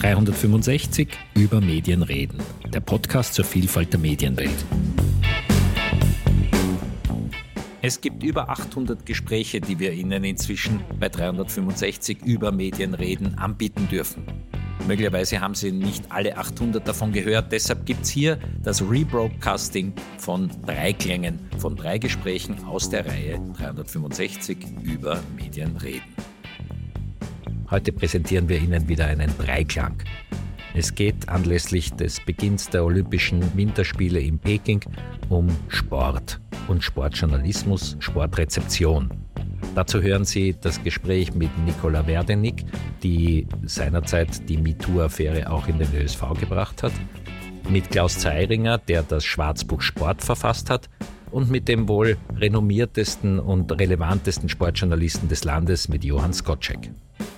365 über Medien reden, der Podcast zur Vielfalt der Medienwelt. Es gibt über 800 Gespräche, die wir Ihnen inzwischen bei 365 über Medien reden anbieten dürfen. Möglicherweise haben Sie nicht alle 800 davon gehört, deshalb gibt es hier das Rebroadcasting von 3 Klängen, von 3 Gesprächen aus der Reihe 365 über Medien reden. Heute präsentieren wir Ihnen wieder einen Dreiklang. Es geht anlässlich des Beginns der Olympischen Winterspiele in Peking um Sport und Sportjournalismus, Sportrezeption. Dazu hören Sie das Gespräch mit Nicola Werdenig, die seinerzeit die MeToo-Affäre auch in den ÖSV gebracht hat, mit Klaus Zeiringer, der das Schwarzbuch Sport verfasst hat, und mit dem wohl renommiertesten und relevantesten Sportjournalisten des Landes, mit Johann Skoczek.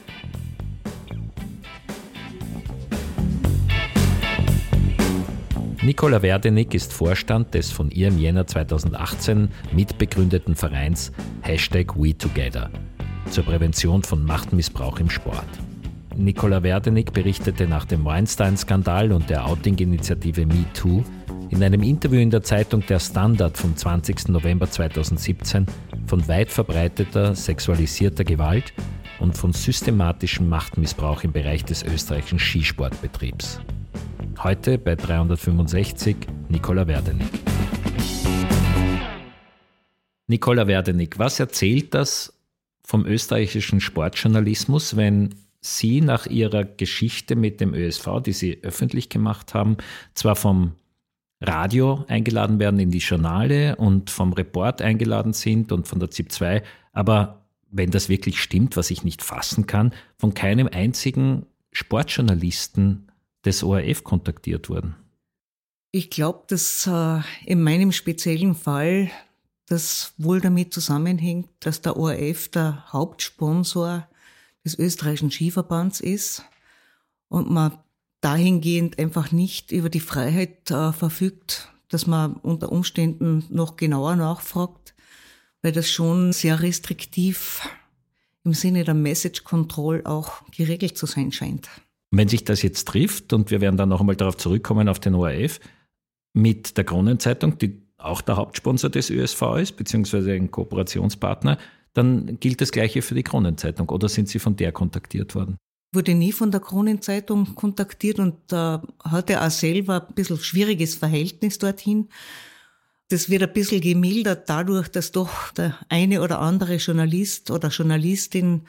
Nicola Werdenig ist Vorstand des von ihr im Jänner 2018 mitbegründeten Vereins #WeTogether zur Prävention von Machtmissbrauch im Sport. Nicola Werdenig berichtete nach dem Weinstein-Skandal und der Outing-Initiative MeToo in einem Interview in der Zeitung Der Standard vom 20. November 2017 von weit verbreiteter sexualisierter Gewalt und von systematischem Machtmissbrauch im Bereich des österreichischen Skisportbetriebs. Heute bei 365 Nicola Werdenig. Nicola Werdenig, was erzählt das vom österreichischen Sportjournalismus, wenn Sie nach Ihrer Geschichte mit dem ÖSV, die Sie öffentlich gemacht haben, zwar vom Radio eingeladen werden in die Journale und vom Report eingeladen sind und von der ZIP 2, aber wenn das wirklich stimmt, was ich nicht fassen kann, von keinem einzigen Sportjournalisten des ORF kontaktiert wurden? Ich glaube, dass in meinem speziellen Fall das wohl damit zusammenhängt, dass der ORF der Hauptsponsor des österreichischen Skiverbands ist und man dahingehend einfach nicht über die Freiheit verfügt, dass man unter Umständen noch genauer nachfragt, weil das schon sehr restriktiv im Sinne der Message Control auch geregelt zu sein scheint. Wenn sich das jetzt trifft, und wir werden dann noch einmal darauf zurückkommen, auf den ORF, mit der Kronenzeitung, die auch der Hauptsponsor des ÖSV ist, beziehungsweise ein Kooperationspartner, dann gilt das Gleiche für die Kronenzeitung. Oder sind Sie von der kontaktiert worden? Wurde nie von der Kronenzeitung kontaktiert und hatte auch selber ein bisschen schwieriges Verhältnis dorthin. Das wird ein bisschen gemildert dadurch, dass doch der eine oder andere Journalist oder Journalistin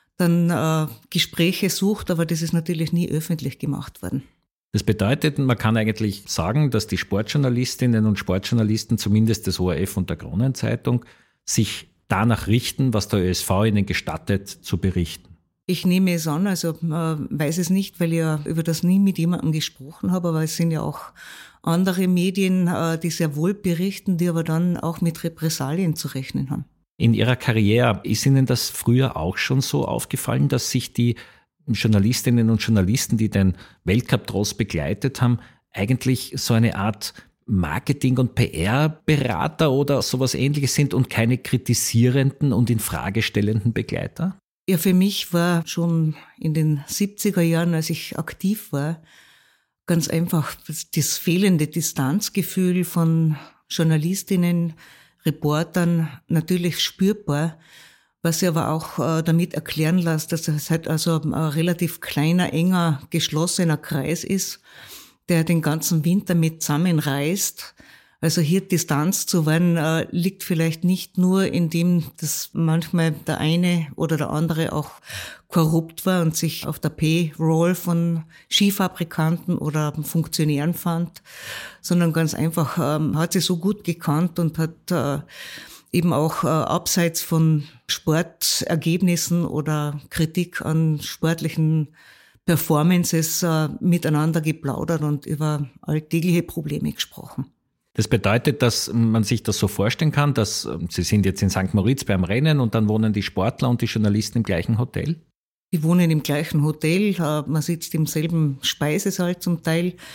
dann Gespräche sucht, aber das ist natürlich nie öffentlich gemacht worden. Das bedeutet, man kann eigentlich sagen, dass die Sportjournalistinnen und Sportjournalisten, zumindest des ORF und der Kronenzeitung, sich danach richten, was der ÖSV ihnen gestattet zu berichten. Ich nehme es an, also weiß es nicht, weil ich ja über das nie mit jemandem gesprochen habe, aber es sind ja auch andere Medien, die sehr wohl berichten, die aber dann auch mit Repressalien zu rechnen haben. In Ihrer Karriere, ist Ihnen das früher auch schon so aufgefallen, dass sich die Journalistinnen und Journalisten, die den Weltcup-Tross begleitet haben, eigentlich so eine Art Marketing- und PR-Berater oder sowas Ähnliches sind und keine kritisierenden und in Frage stellenden Begleiter? Ja, für mich war schon in den 70er Jahren, als ich aktiv war, ganz einfach das fehlende Distanzgefühl von Journalistinnen, Reportern natürlich spürbar, was sich aber auch damit erklären lässt, dass es halt also ein relativ kleiner, enger, geschlossener Kreis ist, der den ganzen Winter mit zusammenreißt. Also hier Distanz zu wahren, liegt vielleicht nicht nur in dem, dass manchmal der eine oder der andere auch korrupt war und sich auf der Payroll von Skifabrikanten oder Funktionären fand, sondern ganz einfach hat sie so gut gekannt und hat eben auch abseits von Sportergebnissen oder Kritik an sportlichen Performances miteinander geplaudert und über alltägliche Probleme gesprochen. Das bedeutet, dass man sich das so vorstellen kann, dass Sie sind jetzt in St. Moritz beim Rennen und dann wohnen die Sportler und die Journalisten im gleichen Hotel? Die wohnen im gleichen Hotel, man sitzt im selben Speisesaal zum Teil.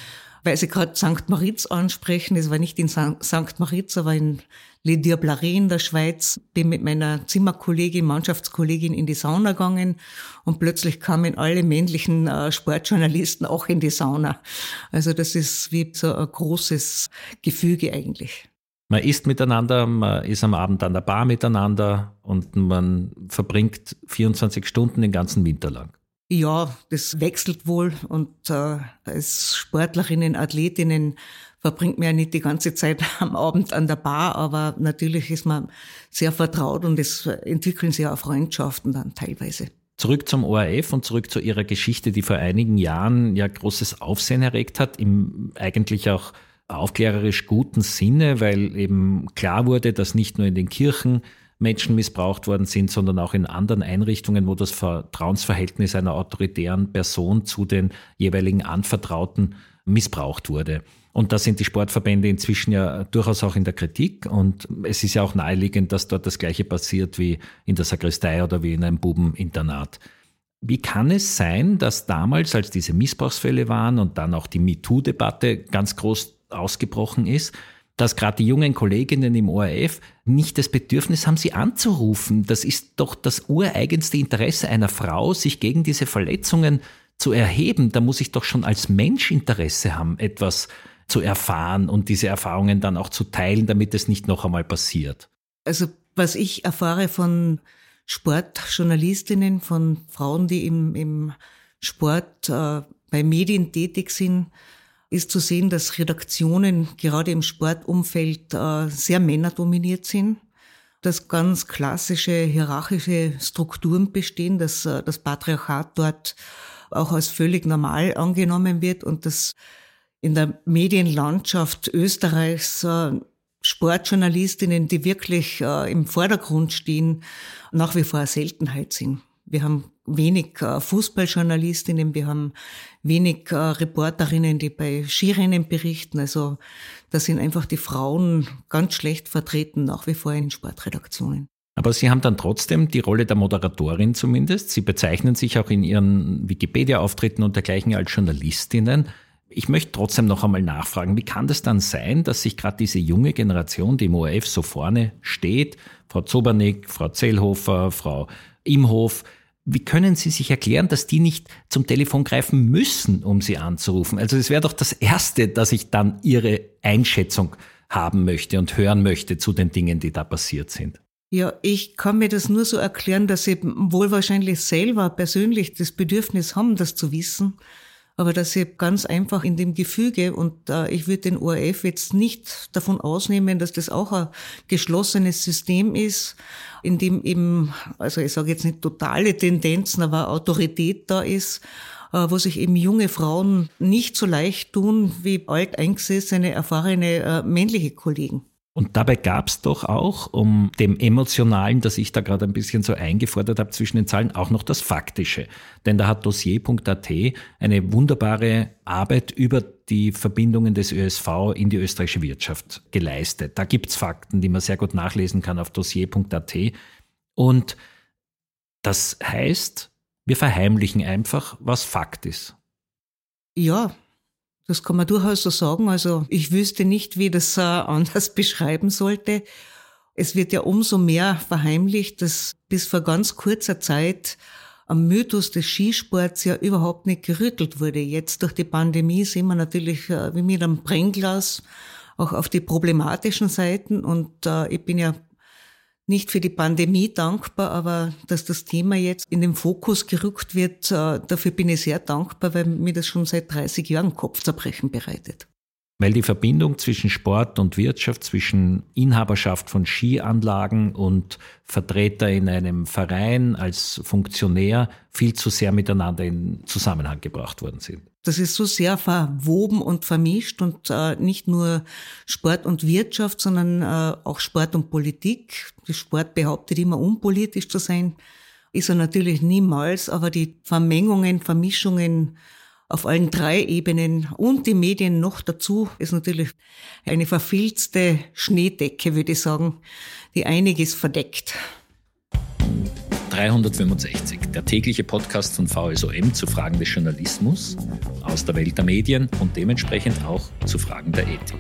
weil Sie gerade St. Moritz ansprechen, es war nicht in St. Moritz, aber in Les Diableries in der Schweiz, bin mit meiner Zimmerkollegin, Mannschaftskollegin in die Sauna gegangen und plötzlich kamen alle männlichen Sportjournalisten auch in die Sauna. Also das ist wie so ein großes Gefüge eigentlich. Man isst miteinander, man ist am Abend an der Bar miteinander und man verbringt 24 Stunden den ganzen Winter lang. Ja, das wechselt wohl und als Sportlerinnen, Athletinnen verbringt man ja nicht die ganze Zeit am Abend an der Bar, aber natürlich ist man sehr vertraut und es entwickeln sich auch Freundschaften dann teilweise. Zurück zum ORF und zurück zu Ihrer Geschichte, die vor einigen Jahren ja großes Aufsehen erregt hat, im eigentlich auch aufklärerisch guten Sinne, weil eben klar wurde, dass nicht nur in den Kirchen Menschen missbraucht worden sind, sondern auch in anderen Einrichtungen, wo das Vertrauensverhältnis einer autoritären Person zu den jeweiligen Anvertrauten missbraucht wurde. Und da sind die Sportverbände inzwischen ja durchaus auch in der Kritik und es ist ja auch naheliegend, dass dort das Gleiche passiert wie in der Sakristei oder wie in einem Bubeninternat. Wie kann es sein, dass damals, als diese Missbrauchsfälle waren und dann auch die MeToo-Debatte ganz groß ausgebrochen ist, dass gerade die jungen Kolleginnen im ORF nicht das Bedürfnis haben, sie anzurufen? Das ist doch das ureigenste Interesse einer Frau, sich gegen diese Verletzungen zu erheben. Da muss ich doch schon als Mensch Interesse haben, etwas zu erfahren und diese Erfahrungen dann auch zu teilen, damit es nicht noch einmal passiert. Also was ich erfahre von Sportjournalistinnen, von Frauen, die im Sport bei Medien tätig sind, ist zu sehen, dass Redaktionen gerade im Sportumfeld sehr männerdominiert sind, dass ganz klassische hierarchische Strukturen bestehen, dass das Patriarchat dort auch als völlig normal angenommen wird und dass in der Medienlandschaft Österreichs Sportjournalistinnen, die wirklich im Vordergrund stehen, nach wie vor eine Seltenheit sind. Wir haben wenig Fußballjournalistinnen, wir haben wenig Reporterinnen, die bei Skirennen berichten. Also da sind einfach die Frauen ganz schlecht vertreten, nach wie vor in Sportredaktionen. Aber Sie haben dann trotzdem die Rolle der Moderatorin zumindest. Sie bezeichnen sich auch in Ihren Wikipedia-Auftritten und dergleichen als Journalistinnen. Ich möchte trotzdem noch einmal nachfragen, wie kann das dann sein, dass sich gerade diese junge Generation, die im ORF so vorne steht, Frau Zobernick, Frau Zellhofer, Frau Imhof, wie können Sie sich erklären, dass die nicht zum Telefon greifen müssen, um Sie anzurufen? Also es wäre doch das Erste, dass ich dann Ihre Einschätzung haben möchte und hören möchte zu den Dingen, die da passiert sind. Ja, ich kann mir das nur so erklären, dass sie wohl wahrscheinlich selber persönlich das Bedürfnis haben, das zu wissen, aber dass sie ganz einfach in dem Gefüge, und ich würde den ORF jetzt nicht davon ausnehmen, dass das auch ein geschlossenes System ist, in dem eben, also ich sage jetzt nicht totale Tendenzen, aber Autorität da ist, wo sich eben junge Frauen nicht so leicht tun wie alteingesessene, erfahrene männliche Kollegen. Und dabei gab es doch auch, um dem Emotionalen, das ich da gerade ein bisschen so eingefordert habe zwischen den Zahlen, auch noch das Faktische. Denn da hat Dossier.at eine wunderbare Arbeit über die Verbindungen des ÖSV in die österreichische Wirtschaft geleistet. Da gibt's Fakten, die man sehr gut nachlesen kann auf Dossier.at. Und das heißt, wir verheimlichen einfach, was Fakt ist. Ja, das kann man durchaus so sagen. Also ich wüsste nicht, wie das anders beschreiben sollte. Es wird ja umso mehr verheimlicht, dass bis vor ganz kurzer Zeit am Mythos des Skisports ja überhaupt nicht gerüttelt wurde. Jetzt durch die Pandemie sehen wir natürlich wie mit einem Brennglas auch auf die problematischen Seiten. Und ich bin ja nicht für die Pandemie dankbar, aber dass das Thema jetzt in den Fokus gerückt wird, dafür bin ich sehr dankbar, weil mir das schon seit 30 Jahren Kopfzerbrechen bereitet. Weil die Verbindung zwischen Sport und Wirtschaft, zwischen Inhaberschaft von Skianlagen und Vertreter in einem Verein als Funktionär viel zu sehr miteinander in Zusammenhang gebracht worden sind. Das ist so sehr verwoben und vermischt und nicht nur Sport und Wirtschaft, sondern auch Sport und Politik. Der Sport behauptet immer unpolitisch zu sein, ist er natürlich niemals, aber die Vermengungen, Vermischungen auf allen 3 Ebenen und die Medien noch dazu ist natürlich eine verfilzte Schneedecke, würde ich sagen, die einiges verdeckt. 365, der tägliche Podcast von VSOM zu Fragen des Journalismus, aus der Welt der Medien und dementsprechend auch zu Fragen der Ethik.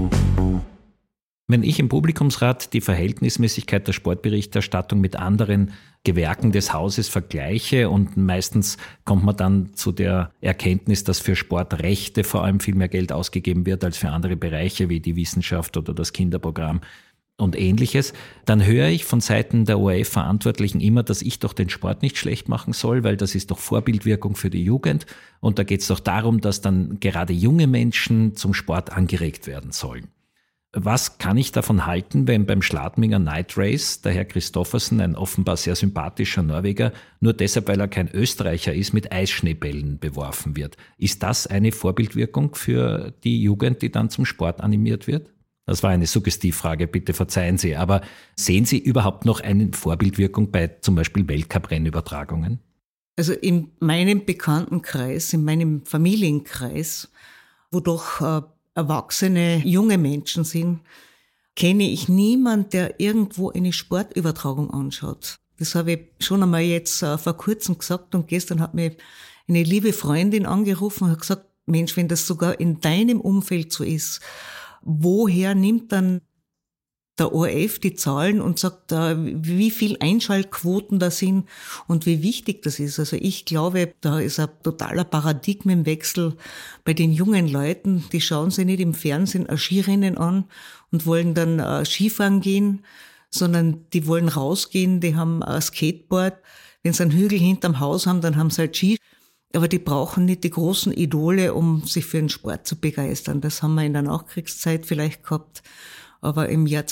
Wenn ich im Publikumsrat die Verhältnismäßigkeit der Sportberichterstattung mit anderen Gewerken des Hauses vergleiche und meistens kommt man dann zu der Erkenntnis, dass für Sportrechte vor allem viel mehr Geld ausgegeben wird als für andere Bereiche wie die Wissenschaft oder das Kinderprogramm und Ähnliches, dann höre ich von Seiten der ORF-Verantwortlichen immer, dass ich doch den Sport nicht schlecht machen soll, weil das ist doch Vorbildwirkung für die Jugend und da geht es doch darum, dass dann gerade junge Menschen zum Sport angeregt werden sollen. Was kann ich davon halten, wenn beim Schladminger Night Race der Herr Christoffersen, ein offenbar sehr sympathischer Norweger, nur deshalb, weil er kein Österreicher ist, mit Eisschneebällen beworfen wird? Ist das eine Vorbildwirkung für die Jugend, die dann zum Sport animiert wird? Das war eine Suggestivfrage, bitte verzeihen Sie. Aber sehen Sie überhaupt noch eine Vorbildwirkung bei zum Beispiel Weltcup-Rennübertragungen? Also in meinem Bekanntenkreis, in meinem Familienkreis, wo doch erwachsene, junge Menschen sind, kenne ich niemanden, der irgendwo eine Sportübertragung anschaut. Das habe ich schon einmal jetzt vor kurzem gesagt und gestern hat mir eine liebe Freundin angerufen und hat gesagt, Mensch, wenn das sogar in deinem Umfeld so ist, woher nimmt dann der ORF die Zahlen und sagt, wie viel Einschaltquoten da sind und wie wichtig das ist. Also ich glaube, da ist ein totaler Paradigmenwechsel bei den jungen Leuten. Die schauen sich nicht im Fernsehen ein Skirennen an und wollen dann Skifahren gehen, sondern die wollen rausgehen, die haben ein Skateboard. Wenn sie einen Hügel hinterm Haus haben, dann haben sie halt Ski. Aber die brauchen nicht die großen Idole, um sich für den Sport zu begeistern. Das haben wir in der Nachkriegszeit vielleicht gehabt. Aber im Jahr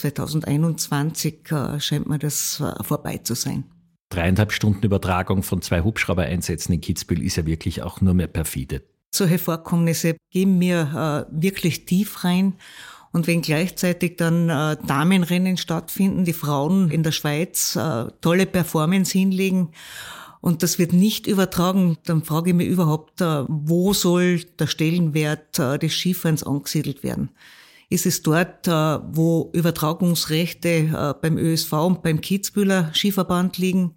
2021 scheint mir das vorbei zu sein. 3,5 Stunden Übertragung von 2 Hubschraubereinsätzen in Kitzbühel ist ja wirklich auch nur mehr perfide. Solche Vorkommnisse gehen mir wirklich tief rein. Und wenn gleichzeitig dann Damenrennen stattfinden, die Frauen in der Schweiz tolle Performance hinlegen und das wird nicht übertragen, dann frage ich mich überhaupt, wo soll der Stellenwert des Skifahrens angesiedelt werden? Ist es dort, wo Übertragungsrechte beim ÖSV und beim Kitzbüheler Skiverband liegen,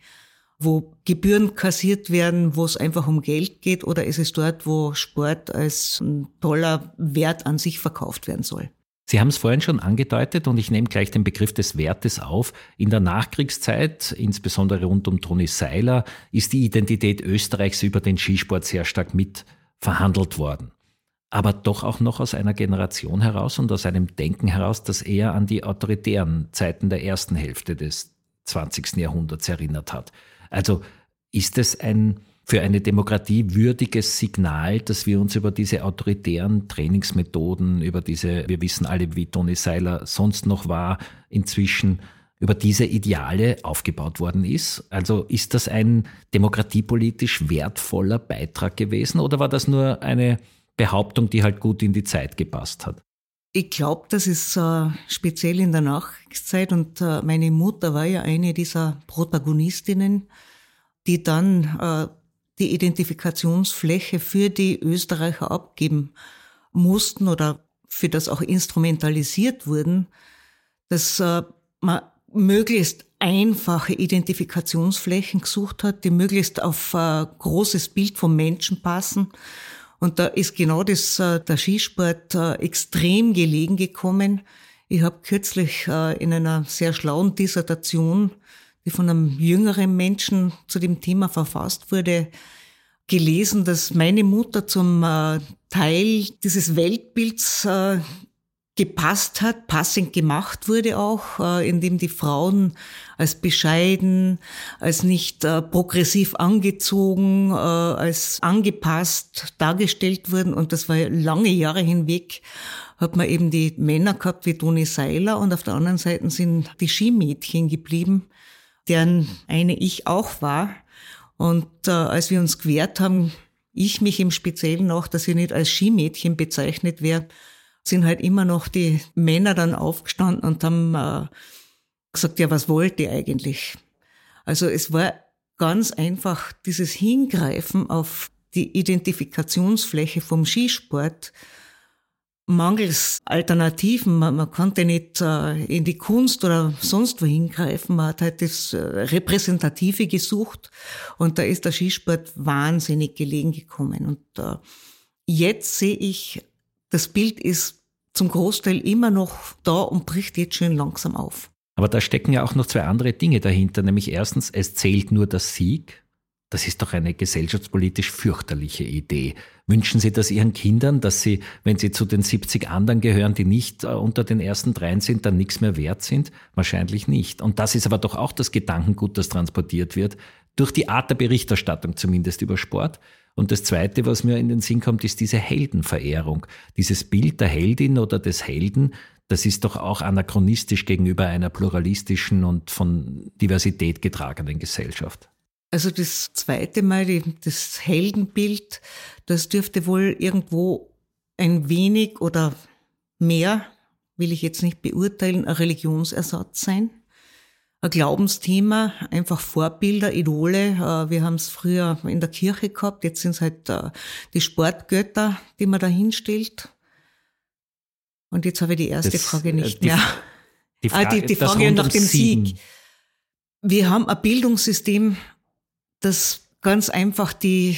wo Gebühren kassiert werden, wo es einfach um Geld geht, oder ist es dort, wo Sport als ein toller Wert an sich verkauft werden soll? Sie haben es vorhin schon angedeutet und ich nehme gleich den Begriff des Wertes auf. In der Nachkriegszeit, insbesondere rund um Toni Seiler, ist die Identität Österreichs über den Skisport sehr stark mit verhandelt worden. Aber doch auch noch aus einer Generation heraus und aus einem Denken heraus, das eher an die autoritären Zeiten der ersten Hälfte des 20. Jahrhunderts erinnert hat. Also ist es ein für eine Demokratie würdiges Signal, dass wir uns über diese autoritären Trainingsmethoden, über diese, wir wissen alle, wie Toni Seiler sonst noch war, inzwischen über diese Ideale aufgebaut worden ist? Also ist das ein demokratiepolitisch wertvoller Beitrag gewesen oder war das nur eine Behauptung, die halt gut in die Zeit gepasst hat? Ich glaube, das ist speziell in der Nachkriegszeit und meine Mutter war ja eine dieser Protagonistinnen, die dann die Identifikationsfläche für die Österreicher abgeben mussten oder für das auch instrumentalisiert wurden, dass man möglichst einfache Identifikationsflächen gesucht hat, die möglichst auf ein großes Bild vom Menschen passen. Und da ist genau das, der Skisport extrem gelegen gekommen. Ich habe kürzlich in einer sehr schlauen Dissertation, die von einem jüngeren Menschen zu dem Thema verfasst wurde, gelesen, dass meine Mutter zum Teil dieses Weltbilds gepasst hat, passend gemacht wurde auch, indem die Frauen als bescheiden, als nicht progressiv angezogen, als angepasst dargestellt wurden. Und das war lange Jahre hinweg, hat man eben die Männer gehabt wie Toni Seiler und auf der anderen Seite sind die Skimädchen geblieben, deren eine ich auch war. Und als wir uns gewehrt haben, ich mich im Speziellen auch, dass ich nicht als Skimädchen bezeichnet werde, sind halt immer noch die Männer dann aufgestanden und haben gesagt, ja, was wollt ihr eigentlich? Also es war ganz einfach dieses Hingreifen auf die Identifikationsfläche vom Skisport. mangels Alternativen. Man konnte nicht in die Kunst oder sonst wo hingreifen. Man hat halt das Repräsentative gesucht und da ist der Skisport wahnsinnig gelegen gekommen. Und jetzt sehe ich, das Bild ist zum Großteil immer noch da und bricht jetzt schön langsam auf. Aber da stecken ja auch noch zwei andere Dinge dahinter, nämlich erstens, es zählt nur der Sieg. Das ist doch eine gesellschaftspolitisch fürchterliche Idee. Wünschen Sie das Ihren Kindern, dass sie, wenn sie zu den 70 anderen gehören, die nicht unter den ersten 3 sind, dann nichts mehr wert sind? Wahrscheinlich nicht. Und das ist aber doch auch das Gedankengut, das transportiert wird, durch die Art der Berichterstattung zumindest über Sport. Und das Zweite, was mir in den Sinn kommt, ist diese Heldenverehrung. Dieses Bild der Heldin oder des Helden, das ist doch auch anachronistisch gegenüber einer pluralistischen und von Diversität getragenen Gesellschaft. Also das zweite Mal, das Heldenbild, das dürfte wohl irgendwo ein wenig oder mehr, will ich jetzt nicht beurteilen, ein Religionsersatz sein. Ein Glaubensthema, einfach Vorbilder, Idole. Wir haben es früher in der Kirche gehabt, jetzt sind es halt die Sportgötter, die man da hinstellt. Und jetzt habe ich die erste Frage nicht mehr. Die Frage nach dem Sieg. Wir haben ein Bildungssystem, das ganz einfach die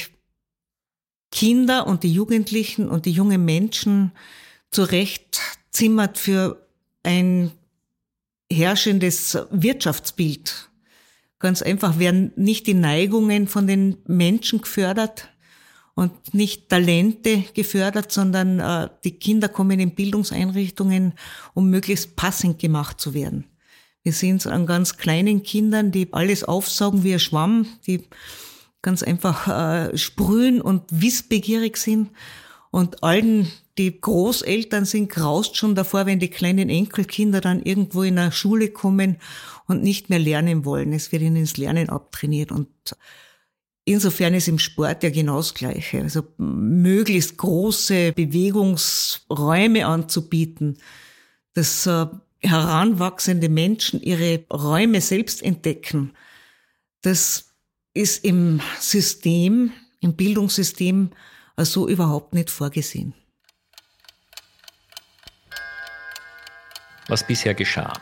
Kinder und die Jugendlichen und die jungen Menschen zurechtzimmert für ein herrschendes Wirtschaftsbild. Ganz einfach werden nicht die Neigungen von den Menschen gefördert und nicht Talente gefördert, sondern die Kinder kommen in Bildungseinrichtungen, um möglichst passend gemacht zu werden. Wir sehen es an ganz kleinen Kindern, die alles aufsaugen wie ein Schwamm, die ganz einfach sprühen und wissbegierig sind. Und allen, die Großeltern sind, graust schon davor, wenn die kleinen Enkelkinder dann irgendwo in eine Schule kommen und nicht mehr lernen wollen. Es wird ihnen das Lernen abtrainiert. Und insofern ist im Sport ja genau das Gleiche. Also möglichst große Bewegungsräume anzubieten, dass heranwachsende Menschen ihre Räume selbst entdecken. Das ist im System, im Bildungssystem so überhaupt nicht vorgesehen. Was bisher geschah.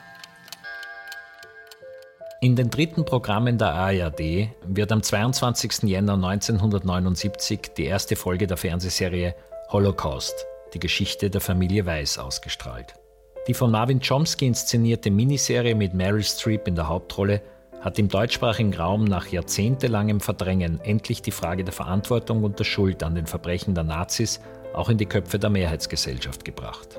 In den dritten Programmen der ARD wird am 22. Jänner 1979 die erste Folge der Fernsehserie Holocaust, die Geschichte der Familie Weiß, ausgestrahlt. Die von Marvin Chomsky inszenierte Miniserie mit Meryl Streep in der Hauptrolle hat im deutschsprachigen Raum nach jahrzehntelangem Verdrängen endlich die Frage der Verantwortung und der Schuld an den Verbrechen der Nazis auch in die Köpfe der Mehrheitsgesellschaft gebracht.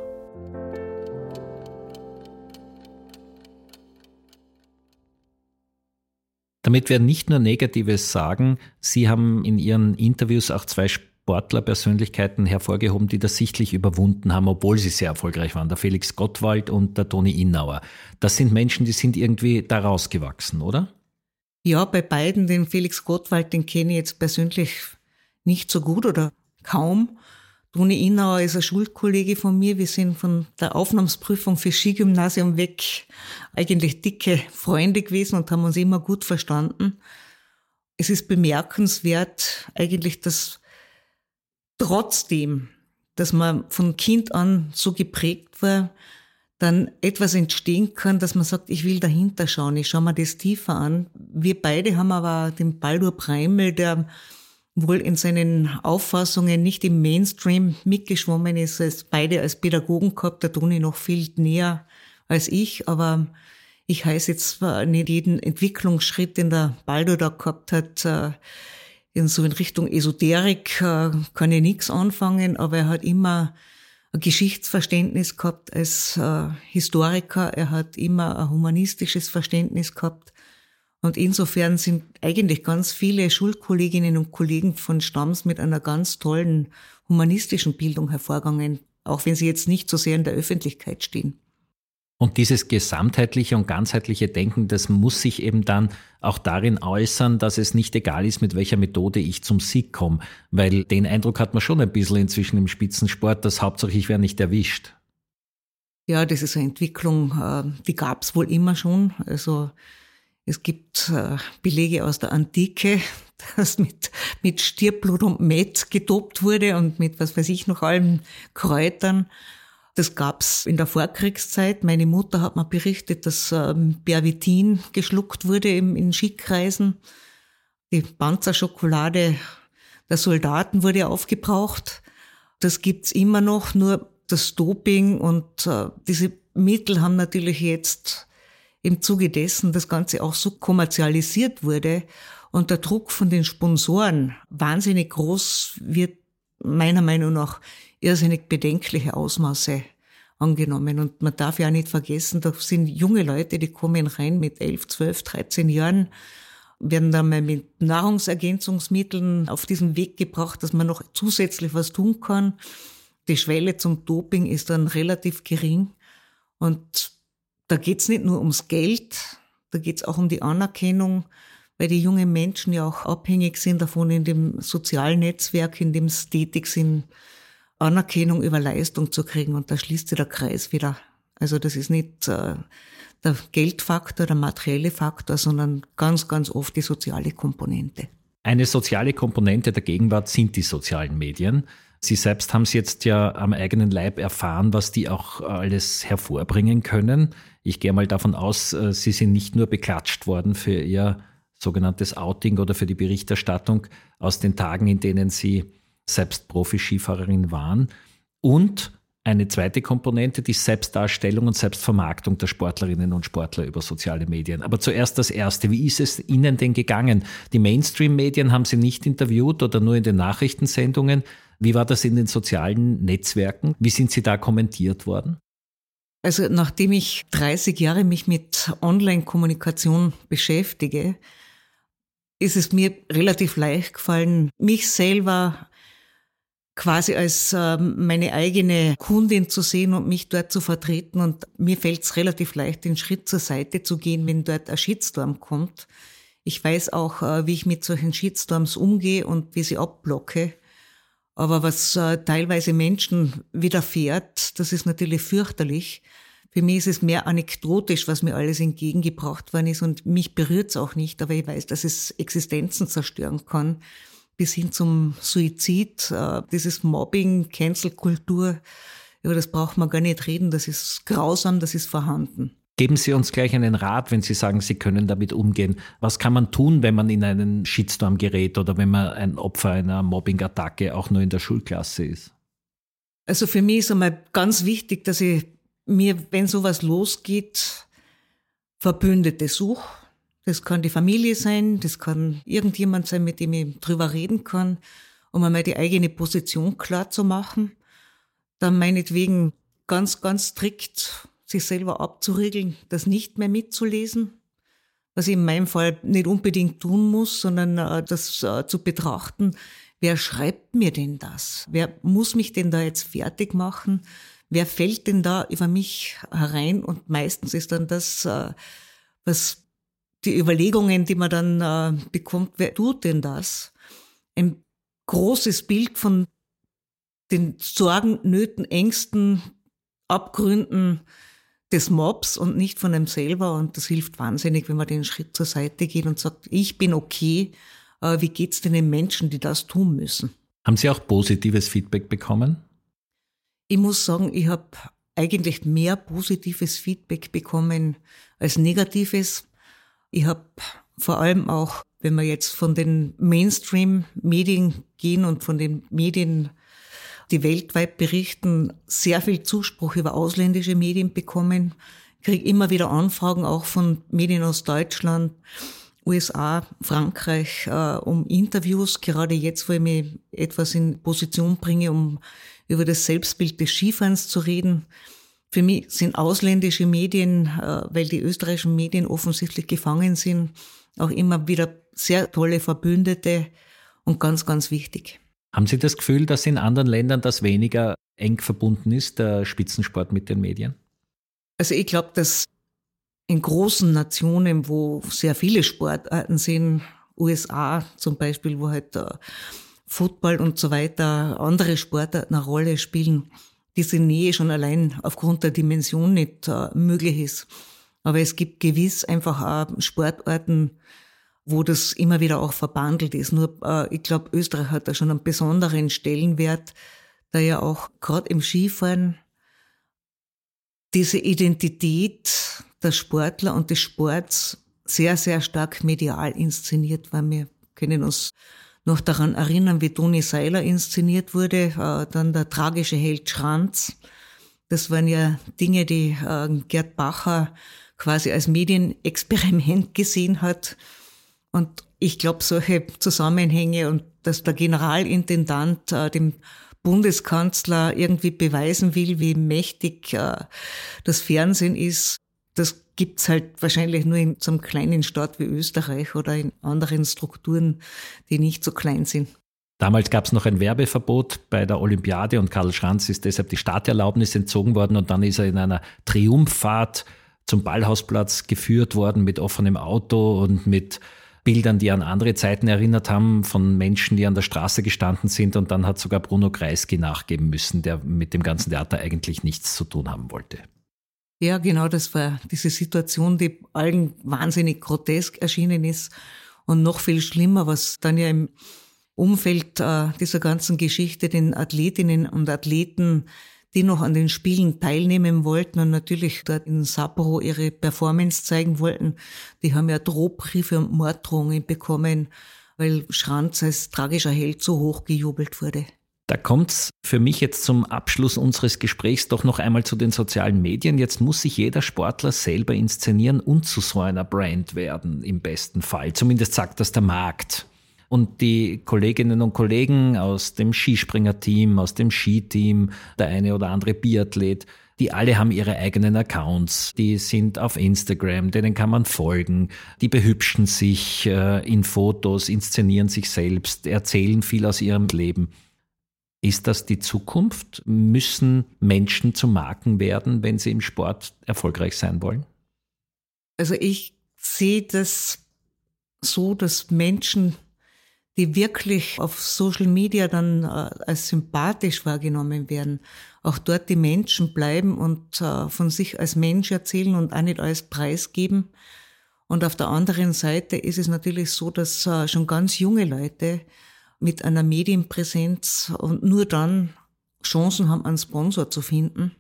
Damit wir nicht nur Negatives sagen, Sie haben in Ihren Interviews auch 2 Sportlerpersönlichkeiten hervorgehoben, die das sichtlich überwunden haben, obwohl sie sehr erfolgreich waren. Der Felix Gottwald und der Toni Innauer. Das sind Menschen, die sind irgendwie da rausgewachsen, oder? Ja, bei beiden, den Felix Gottwald, den kenne ich jetzt persönlich nicht so gut oder kaum. Toni Innauer ist ein Schulkollege von mir. Wir sind von der Aufnahmsprüfung für Skigymnasium weg eigentlich dicke Freunde gewesen und haben uns immer gut verstanden. Es ist bemerkenswert eigentlich, dass trotzdem, dass man von Kind an so geprägt war, dann etwas entstehen kann, dass man sagt, ich will dahinter schauen, ich schaue mir das tiefer an. Wir beide haben aber den Baldur Breimel, der wohl in seinen Auffassungen nicht im Mainstream mitgeschwommen ist, beide als Pädagogen gehabt, der Toni noch viel näher als ich, aber ich heiße jetzt zwar nicht jeden Entwicklungsschritt, den der Baldur da gehabt hat, in Richtung Esoterik kann ich nichts anfangen, aber er hat immer ein Geschichtsverständnis gehabt als Historiker, er hat immer ein humanistisches Verständnis gehabt. Und insofern sind eigentlich ganz viele Schulkolleginnen und Kollegen von Stams mit einer ganz tollen humanistischen Bildung hervorgegangen, auch wenn sie jetzt nicht so sehr in der Öffentlichkeit stehen. Und dieses gesamtheitliche und ganzheitliche Denken, das muss sich eben dann auch darin äußern, dass es nicht egal ist, mit welcher Methode ich zum Sieg komme. Weil den Eindruck hat man schon ein bisschen inzwischen im Spitzensport, dass Hauptsache ich werde nicht erwischt. Ja, das ist eine Entwicklung, die gab es wohl immer schon. Also es gibt Belege aus der Antike, dass mit Stirbblut und Met getobt wurde und mit was weiß ich noch allen Kräutern. Das gab's in der Vorkriegszeit. Meine Mutter hat mir berichtet, dass Pervitin geschluckt wurde in Skikreisen. Die Panzerschokolade der Soldaten wurde aufgebraucht. Das gibt's immer noch, nur das Doping und diese Mittel haben natürlich jetzt im Zuge dessen das Ganze auch so kommerzialisiert wurde und der Druck von den Sponsoren wahnsinnig groß wird, meiner Meinung nach irrsinnig bedenkliche Ausmaße angenommen. Und man darf ja auch nicht vergessen, da sind junge Leute, die kommen rein mit 11, 12, 13 Jahren, werden dann mal mit Nahrungsergänzungsmitteln auf diesen Weg gebracht, dass man noch zusätzlich was tun kann. Die Schwelle zum Doping ist dann relativ gering. Und da geht's nicht nur ums Geld, da geht's auch um die Anerkennung, weil die jungen Menschen ja auch abhängig sind davon, in dem sozialen Netzwerk, in dem sie tätig sind, Anerkennung über Leistung zu kriegen. Und da schließt sich der Kreis wieder. Also das ist nicht der Geldfaktor, der materielle Faktor, sondern ganz, ganz oft die soziale Komponente. Eine soziale Komponente der Gegenwart sind die sozialen Medien. Sie selbst haben es jetzt ja am eigenen Leib erfahren, was die auch alles hervorbringen können. Ich gehe mal davon aus, Sie sind nicht nur beklatscht worden für Ihr sogenanntes Outing oder für die Berichterstattung aus den Tagen, in denen Sie selbst Profi-Skifahrerin waren. Und eine zweite Komponente, die Selbstdarstellung und Selbstvermarktung der Sportlerinnen und Sportler über soziale Medien. Aber zuerst das Erste. Wie ist es Ihnen denn gegangen? Die Mainstream-Medien haben Sie nicht interviewt oder nur in den Nachrichtensendungen. Wie war das in den sozialen Netzwerken? Wie sind Sie da kommentiert worden? Also nachdem ich 30 Jahre mich mit Online-Kommunikation beschäftige, ist es mir relativ leicht gefallen, mich selber quasi als meine eigene Kundin zu sehen und mich dort zu vertreten. Und mir fällt es relativ leicht, den Schritt zur Seite zu gehen, wenn dort ein Shitstorm kommt. Ich weiß auch, wie ich mit solchen Shitstorms umgehe und wie sie abblocke. Aber was teilweise Menschen widerfährt, das ist natürlich fürchterlich. Für mich ist es mehr anekdotisch, was mir alles entgegengebracht worden ist und mich berührt es auch nicht, aber ich weiß, dass es Existenzen zerstören kann, bis hin zum Suizid, dieses Mobbing, Cancel-Kultur, über das braucht man gar nicht reden, das ist grausam, das ist vorhanden. Geben Sie uns gleich einen Rat, wenn Sie sagen, Sie können damit umgehen. Was kann man tun, wenn man in einen Shitstorm gerät oder wenn man ein Opfer einer Mobbing-Attacke auch nur in der Schulklasse ist? Also für mich ist einmal ganz wichtig, dass ich mir, wenn sowas losgeht, Verbündete suche. Das kann die Familie sein, das kann irgendjemand sein, mit dem ich drüber reden kann, um einmal die eigene Position klar zu machen. Dann meinetwegen ganz, ganz strikt sich selber abzuriegeln, das nicht mehr mitzulesen, was ich in meinem Fall nicht unbedingt tun muss, sondern das zu betrachten, wer schreibt mir denn das? Wer muss mich denn da jetzt fertig machen? Wer fällt denn da über mich herein? Und meistens ist dann das, was die Überlegungen, die man dann bekommt, wer tut denn das? Ein großes Bild von den Sorgen, Nöten, Ängsten, Abgründen des Mobs und nicht von einem selber. Und das hilft wahnsinnig, wenn man den Schritt zur Seite geht und sagt, ich bin okay. Wie geht's denn den Menschen, die das tun müssen? Haben Sie auch positives Feedback bekommen? Ich muss sagen, ich habe eigentlich mehr positives Feedback bekommen als negatives. Ich habe vor allem auch, wenn wir jetzt von den Mainstream-Medien gehen und von den Medien, die weltweit berichten, sehr viel Zuspruch über ausländische Medien bekommen. Ich kriege immer wieder Anfragen auch von Medien aus Deutschland, USA, Frankreich, um Interviews, gerade jetzt, wo ich mich etwas in Position bringe, um über das Selbstbild des Skifahrens zu reden. Für mich sind ausländische Medien, weil die österreichischen Medien offensichtlich gefangen sind, auch immer wieder sehr tolle Verbündete und ganz, ganz wichtig. Haben Sie das Gefühl, dass in anderen Ländern das weniger eng verbunden ist, der Spitzensport mit den Medien? Also ich glaube, dass in großen Nationen, wo sehr viele Sportarten sind, USA zum Beispiel, wo halt Football und so weiter, andere Sportarten eine Rolle spielen, diese Nähe schon allein aufgrund der Dimension nicht möglich ist. Aber es gibt gewiss einfach auch Sportarten, wo das immer wieder auch verbandelt ist. Nur ich glaube, Österreich hat da schon einen besonderen Stellenwert, da ja auch gerade im Skifahren diese Identität der Sportler und des Sports sehr, sehr stark medial inszeniert war. Wir können uns noch daran erinnern, wie Toni Seiler inszeniert wurde, dann der tragische Held Schranz. Das waren ja Dinge, die Gerd Bacher quasi als Medienexperiment gesehen hat. Und ich glaube, solche Zusammenhänge und dass der Generalintendant dem Bundeskanzler irgendwie beweisen will, wie mächtig das Fernsehen ist, das gibt's halt wahrscheinlich nur in so einem kleinen Staat wie Österreich oder in anderen Strukturen, die nicht so klein sind. Damals gab es noch ein Werbeverbot bei der Olympiade und Karl Schranz ist deshalb die Starterlaubnis entzogen worden und dann ist er in einer Triumphfahrt zum Ballhausplatz geführt worden mit offenem Auto und mit Bildern, die an andere Zeiten erinnert haben, von Menschen, die an der Straße gestanden sind. Und dann hat sogar Bruno Kreisky nachgeben müssen, der mit dem ganzen Theater eigentlich nichts zu tun haben wollte. Ja, genau, das war diese Situation, die allen wahnsinnig grotesk erschienen ist. Und noch viel schlimmer, was dann ja im Umfeld dieser ganzen Geschichte den Athletinnen und Athleten, die noch an den Spielen teilnehmen wollten und natürlich dort in Sapporo ihre Performance zeigen wollten, die haben ja Drohbriefe und Morddrohungen bekommen, weil Schranz als tragischer Held so hoch gejubelt wurde. Da kommt's für mich jetzt zum Abschluss unseres Gesprächs doch noch einmal zu den sozialen Medien. Jetzt muss sich jeder Sportler selber inszenieren und zu so einer Brand werden, im besten Fall. Zumindest sagt das der Markt. Und die Kolleginnen und Kollegen aus dem Skispringerteam, aus dem Skiteam, der eine oder andere Biathlet, die alle haben ihre eigenen Accounts. Die sind auf Instagram, denen kann man folgen. Die behübschen sich in Fotos, inszenieren sich selbst, erzählen viel aus ihrem Leben. Ist das die Zukunft? Müssen Menschen zu Marken werden, wenn sie im Sport erfolgreich sein wollen? Also ich sehe das so, dass Menschen, die wirklich auf Social Media dann als sympathisch wahrgenommen werden, auch dort die Menschen bleiben und von sich als Mensch erzählen und auch nicht alles preisgeben. Und auf der anderen Seite ist es natürlich so, dass schon ganz junge Leute mit einer Medienpräsenz und nur dann Chancen haben, einen Sponsor zu finden.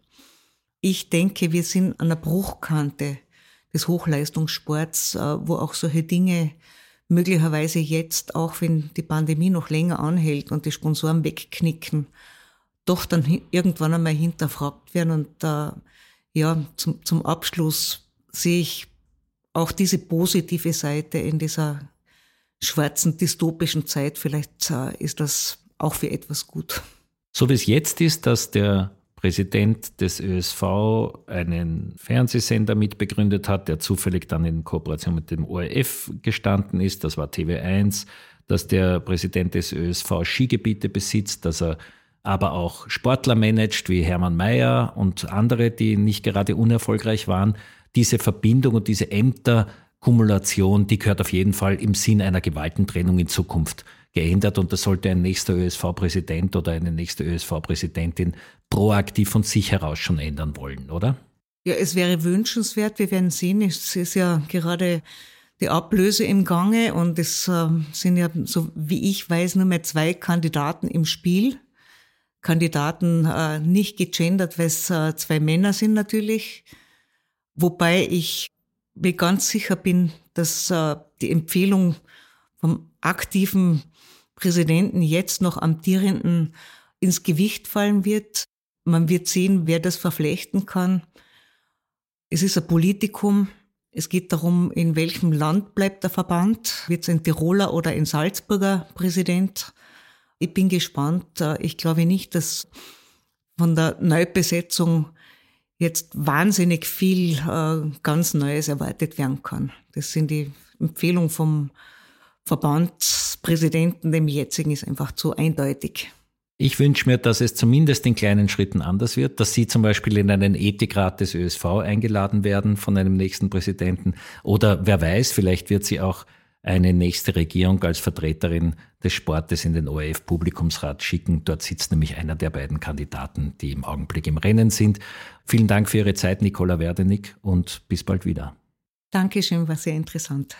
Ich denke, wir sind an der Bruchkante des Hochleistungssports, wo auch solche Dinge möglicherweise jetzt, auch wenn die Pandemie noch länger anhält und die Sponsoren wegknicken, doch dann irgendwann einmal hinterfragt werden. Und zum Abschluss sehe ich auch diese positive Seite in dieser schwarzen, dystopischen Zeit. Vielleicht ist das auch für etwas gut. So wie es jetzt ist, dass der Präsident des ÖSV einen Fernsehsender mitbegründet hat, der zufällig dann in Kooperation mit dem ORF gestanden ist, das war TV1, dass der Präsident des ÖSV Skigebiete besitzt, dass er aber auch Sportler managt wie Hermann Mayer und andere, die nicht gerade unerfolgreich waren. Diese Verbindung und diese Ämterkumulation, die gehört auf jeden Fall im Sinn einer Gewaltentrennung in Zukunft geändert und das sollte ein nächster ÖSV-Präsident oder eine nächste ÖSV-Präsidentin proaktiv von sich heraus schon ändern wollen, oder? Ja, es wäre wünschenswert. Wir werden sehen, es ist ja gerade die Ablöse im Gange und es sind ja, so wie ich weiß, nur mehr 2 Kandidaten im Spiel. Kandidaten nicht gegendert, weil es 2 Männer sind natürlich. Wobei ich mir ganz sicher bin, dass die Empfehlung vom aktiven Präsidenten, jetzt noch amtierenden, ins Gewicht fallen wird. Man wird sehen, wer das verflechten kann. Es ist ein Politikum. Es geht darum, in welchem Land bleibt der Verband. Wird es ein Tiroler oder ein Salzburger Präsident? Ich bin gespannt. Ich glaube nicht, dass von der Neubesetzung jetzt wahnsinnig viel ganz Neues erwartet werden kann. Das sind die Empfehlungen vom Verbandspräsidenten, dem jetzigen, ist einfach zu eindeutig. Ich wünsche mir, dass es zumindest in kleinen Schritten anders wird, dass Sie zum Beispiel in einen Ethikrat des ÖSV eingeladen werden von einem nächsten Präsidenten oder wer weiß, vielleicht wird sie auch eine nächste Regierung als Vertreterin des Sportes in den ORF-Publikumsrat schicken. Dort sitzt nämlich einer der beiden Kandidaten, die im Augenblick im Rennen sind. Vielen Dank für Ihre Zeit, Nicola Werdenig, und bis bald wieder. Dankeschön, war sehr interessant.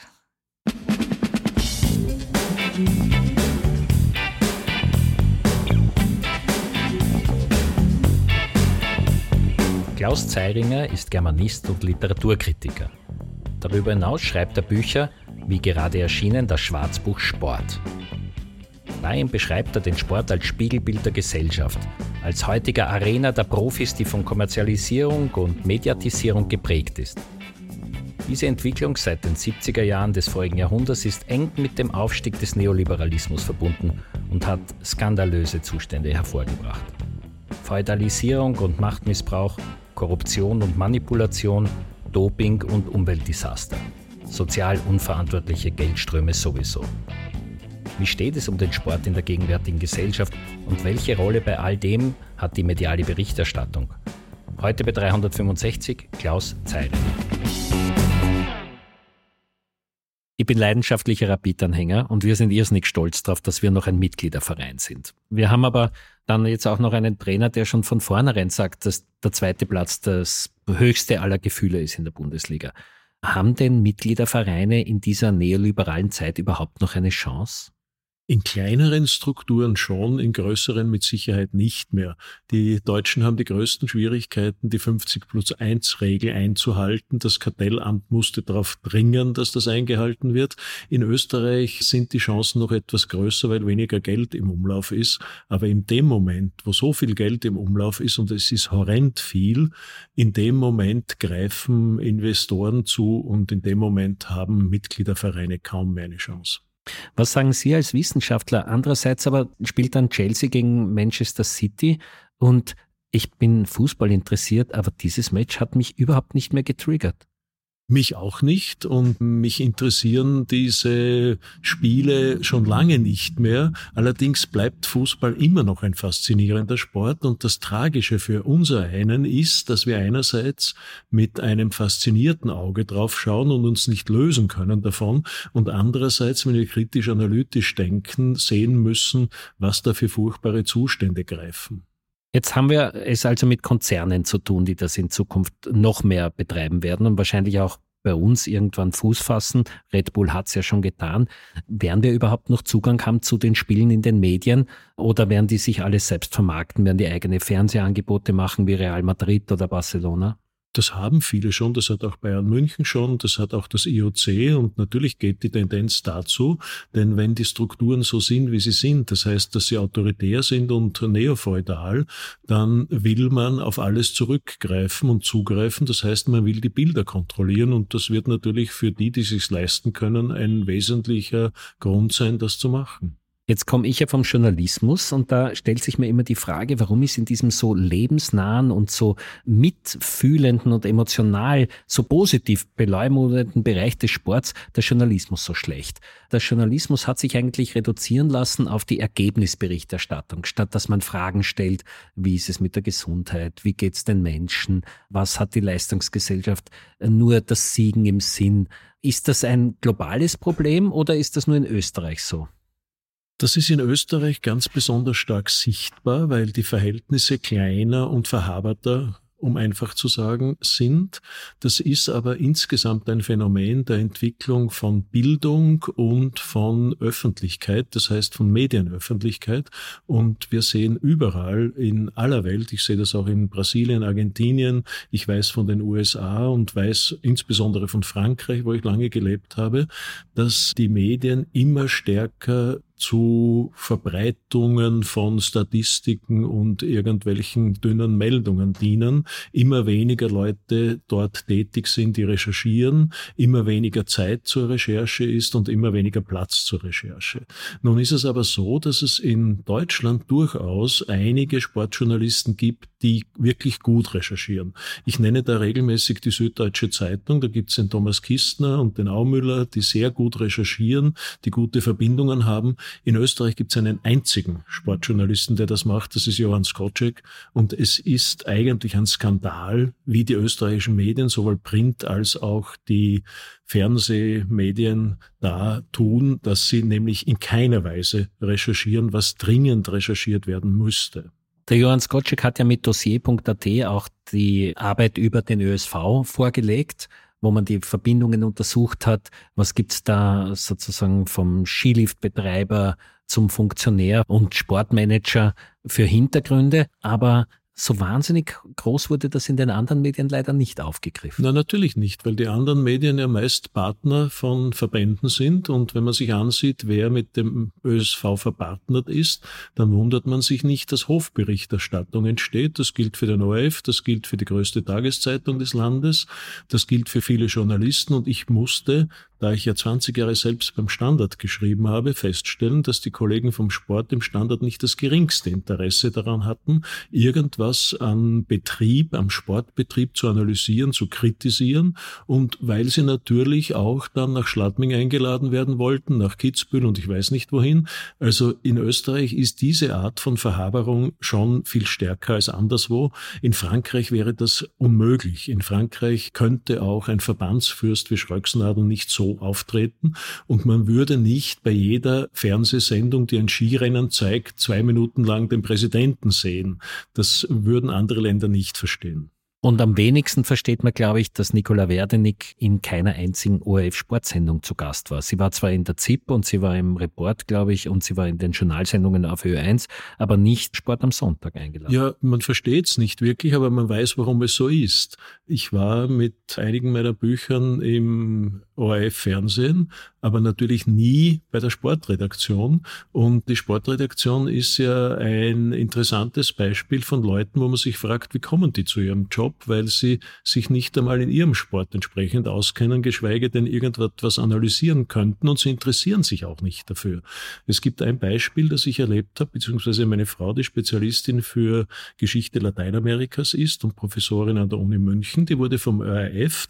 Klaus Zeiringer ist Germanist und Literaturkritiker. Darüber hinaus schreibt er Bücher, wie gerade erschienen das Schwarzbuch Sport. Darin beschreibt er den Sport als Spiegelbild der Gesellschaft, als heutiger Arena der Profis, die von Kommerzialisierung und Mediatisierung geprägt ist. Diese Entwicklung seit den 70er Jahren des vorigen Jahrhunderts ist eng mit dem Aufstieg des Neoliberalismus verbunden und hat skandalöse Zustände hervorgebracht. Feudalisierung und Machtmissbrauch, Korruption und Manipulation, Doping und Umweltdesaster. Sozial unverantwortliche Geldströme sowieso. Wie steht es um den Sport in der gegenwärtigen Gesellschaft und welche Rolle bei all dem hat die mediale Berichterstattung? Heute bei 365 Klaus Zeiringer. Ich bin leidenschaftlicher Rapid-Anhänger und wir sind irrsinnig stolz darauf, dass wir noch ein Mitgliederverein sind. Wir haben aber dann jetzt auch noch einen Trainer, der schon von vornherein sagt, dass der zweite Platz das höchste aller Gefühle ist in der Bundesliga. Haben denn Mitgliedervereine in dieser neoliberalen Zeit überhaupt noch eine Chance? In kleineren Strukturen schon, in größeren mit Sicherheit nicht mehr. Die Deutschen haben die größten Schwierigkeiten, die 50+1-Regel einzuhalten. Das Kartellamt musste darauf dringen, dass das eingehalten wird. In Österreich sind die Chancen noch etwas größer, weil weniger Geld im Umlauf ist. Aber in dem Moment, wo so viel Geld im Umlauf ist, und es ist horrend viel, in dem Moment greifen Investoren zu und in dem Moment haben Mitgliedervereine kaum mehr eine Chance. Was sagen Sie als Wissenschaftler? Andererseits aber spielt dann Chelsea gegen Manchester City und ich bin Fußball interessiert, aber dieses Match hat mich überhaupt nicht mehr getriggert. Mich auch nicht und mich interessieren diese Spiele schon lange nicht mehr. Allerdings bleibt Fußball immer noch ein faszinierender Sport und das Tragische für unsereinen ist, dass wir einerseits mit einem faszinierten Auge drauf schauen und uns nicht lösen können davon und andererseits, wenn wir kritisch-analytisch denken, sehen müssen, was da für furchtbare Zustände greifen. Jetzt haben wir es also mit Konzernen zu tun, die das in Zukunft noch mehr betreiben werden und wahrscheinlich auch bei uns irgendwann Fuß fassen. Red Bull hat es ja schon getan. Werden wir überhaupt noch Zugang haben zu den Spielen in den Medien oder werden die sich alles selbst vermarkten, werden die eigene Fernsehangebote machen wie Real Madrid oder Barcelona? Das haben viele schon, das hat auch Bayern München schon, das hat auch das IOC und natürlich geht die Tendenz dazu, denn wenn die Strukturen so sind, wie sie sind, das heißt, dass sie autoritär sind und neofeudal, dann will man auf alles zurückgreifen und zugreifen, das heißt, man will die Bilder kontrollieren und das wird natürlich für die, die sich's leisten können, ein wesentlicher Grund sein, das zu machen. Jetzt komme ich ja vom Journalismus und da stellt sich mir immer die Frage, warum ist in diesem so lebensnahen und so mitfühlenden und emotional so positiv beleumundenden Bereich des Sports der Journalismus so schlecht? Der Journalismus hat sich eigentlich reduzieren lassen auf die Ergebnisberichterstattung, statt dass man Fragen stellt, wie ist es mit der Gesundheit, wie geht's den Menschen, was hat die Leistungsgesellschaft, nur das Siegen im Sinn. Ist das ein globales Problem oder ist das nur in Österreich so? Das ist in Österreich ganz besonders stark sichtbar, weil die Verhältnisse kleiner und verhaberter, um einfach zu sagen, sind. Das ist aber insgesamt ein Phänomen der Entwicklung von Bildung und von Öffentlichkeit, das heißt von Medienöffentlichkeit. Und wir sehen überall in aller Welt, ich sehe das auch in Brasilien, Argentinien, ich weiß von den USA und weiß insbesondere von Frankreich, wo ich lange gelebt habe, dass die Medien immer stärker zu Verbreitungen von Statistiken und irgendwelchen dünnen Meldungen dienen. Immer weniger Leute dort tätig sind, die recherchieren, immer weniger Zeit zur Recherche ist und immer weniger Platz zur Recherche. Nun ist es aber so, dass es in Deutschland durchaus einige Sportjournalisten gibt, die wirklich gut recherchieren. Ich nenne da regelmäßig die Süddeutsche Zeitung, da gibt es den Thomas Kistner und den Aumüller, die sehr gut recherchieren, die gute Verbindungen haben. In Österreich gibt es einen einzigen Sportjournalisten, der das macht, das ist Johann Skocek. Und es ist eigentlich ein Skandal, wie die österreichischen Medien, sowohl Print als auch die Fernsehmedien da tun, dass sie nämlich in keiner Weise recherchieren, was dringend recherchiert werden müsste. Der Johann Skocek hat ja mit Dossier.at auch die Arbeit über den ÖSV vorgelegt, wo man die Verbindungen untersucht hat. Was gibt's da sozusagen vom Skiliftbetreiber zum Funktionär und Sportmanager für Hintergründe? Aber so wahnsinnig groß wurde das in den anderen Medien leider nicht aufgegriffen. Na, natürlich nicht, weil die anderen Medien ja meist Partner von Verbänden sind und wenn man sich ansieht, wer mit dem ÖSV verpartnert ist, dann wundert man sich nicht, dass Hofberichterstattung entsteht. Das gilt für den ORF, das gilt für die größte Tageszeitung des Landes, das gilt für viele Journalisten und ich musste, da ich ja 20 Jahre selbst beim Standard geschrieben habe, feststellen, dass die Kollegen vom Sport im Standard nicht das geringste Interesse daran hatten, irgendwas an Betrieb, am Sportbetrieb zu analysieren, zu kritisieren und weil sie natürlich auch dann nach Schladming eingeladen werden wollten, nach Kitzbühel und ich weiß nicht wohin. Also in Österreich ist diese Art von Verhaberung schon viel stärker als anderswo. In Frankreich wäre das unmöglich. In Frankreich könnte auch ein Verbandsfürst wie Schröcksnadel nicht so auftreten und man würde nicht bei jeder Fernsehsendung, die ein Skirennen zeigt, 2 Minuten lang den Präsidenten sehen. Das würden andere Länder nicht verstehen. Und am wenigsten versteht man, glaube ich, dass Nicola Werdenig in keiner einzigen ORF-Sportsendung zu Gast war. Sie war zwar in der ZIP und sie war im Report, glaube ich, und sie war in den Journalsendungen auf Ö1, aber nicht Sport am Sonntag eingeladen. Ja, man versteht es nicht wirklich, aber man weiß, warum es so ist. Ich war mit einigen meiner Büchern im ORF-Fernsehen, aber natürlich nie bei der Sportredaktion. Und die Sportredaktion ist ja ein interessantes Beispiel von Leuten, wo man sich fragt, wie kommen die zu ihrem Job, weil sie sich nicht einmal in ihrem Sport entsprechend auskennen, geschweige denn irgendetwas analysieren könnten und sie interessieren sich auch nicht dafür. Es gibt ein Beispiel, das ich erlebt habe, beziehungsweise meine Frau, die Spezialistin für Geschichte Lateinamerikas ist und Professorin an der Uni München, die wurde vom ORF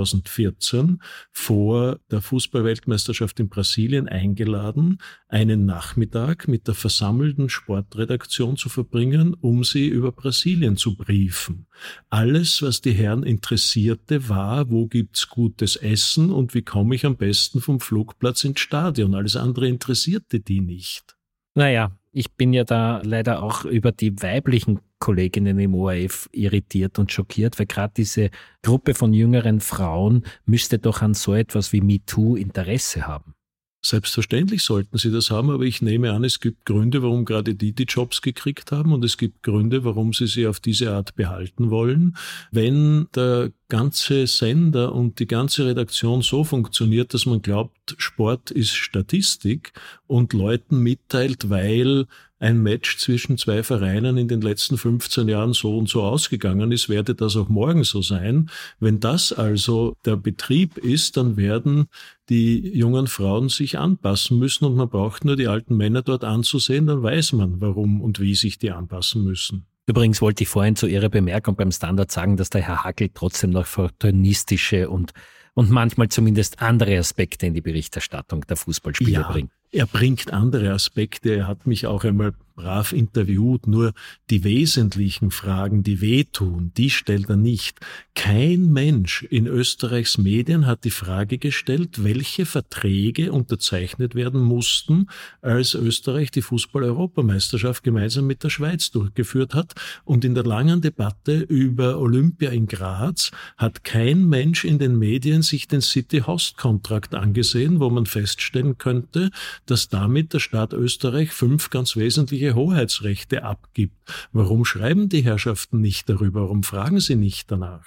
2014 vor der Fußball-Weltmeisterschaft in Brasilien eingeladen, einen Nachmittag mit der versammelten Sportredaktion zu verbringen, um sie über Brasilien zu briefen. Alles, was die Herren interessierte, war, wo gibt's gutes Essen und wie komme ich am besten vom Flugplatz ins Stadion. Alles andere interessierte die nicht. Naja, ich bin ja da leider auch über die weiblichen Kolleginnen im ORF irritiert und schockiert, weil gerade diese Gruppe von jüngeren Frauen müsste doch an so etwas wie MeToo Interesse haben. Selbstverständlich sollten sie das haben, aber ich nehme an, es gibt Gründe, warum gerade die Jobs gekriegt haben und es gibt Gründe, warum sie auf diese Art behalten wollen. Wenn der ganze Sender und die ganze Redaktion so funktioniert, dass man glaubt, Sport ist Statistik und Leuten mitteilt, weil ein Match zwischen 2 Vereinen in den letzten 15 Jahren so und so ausgegangen ist, werde das auch morgen so sein. Wenn das also der Betrieb ist, dann werden die jungen Frauen sich anpassen müssen und man braucht nur die alten Männer dort anzusehen, dann weiß man, warum und wie sich die anpassen müssen. Übrigens wollte ich vorhin zu Ihrer Bemerkung beim Standard sagen, dass der Herr Hackel trotzdem noch fortunistische und manchmal zumindest andere Aspekte in die Berichterstattung der Fußballspiele bringt. Er bringt andere Aspekte. Er hat mich auch einmal brav interviewt. Nur die wesentlichen Fragen, die wehtun, die stellt er nicht. Kein Mensch in Österreichs Medien hat die Frage gestellt, welche Verträge unterzeichnet werden mussten, als Österreich die Fußball-Europameisterschaft gemeinsam mit der Schweiz durchgeführt hat. Und in der langen Debatte über Olympia in Graz hat kein Mensch in den Medien sich den City-Host-Kontrakt angesehen, wo man feststellen könnte, dass damit der Staat Österreich 5 ganz wesentliche Hoheitsrechte abgibt. Warum schreiben die Herrschaften nicht darüber? Warum fragen sie nicht danach?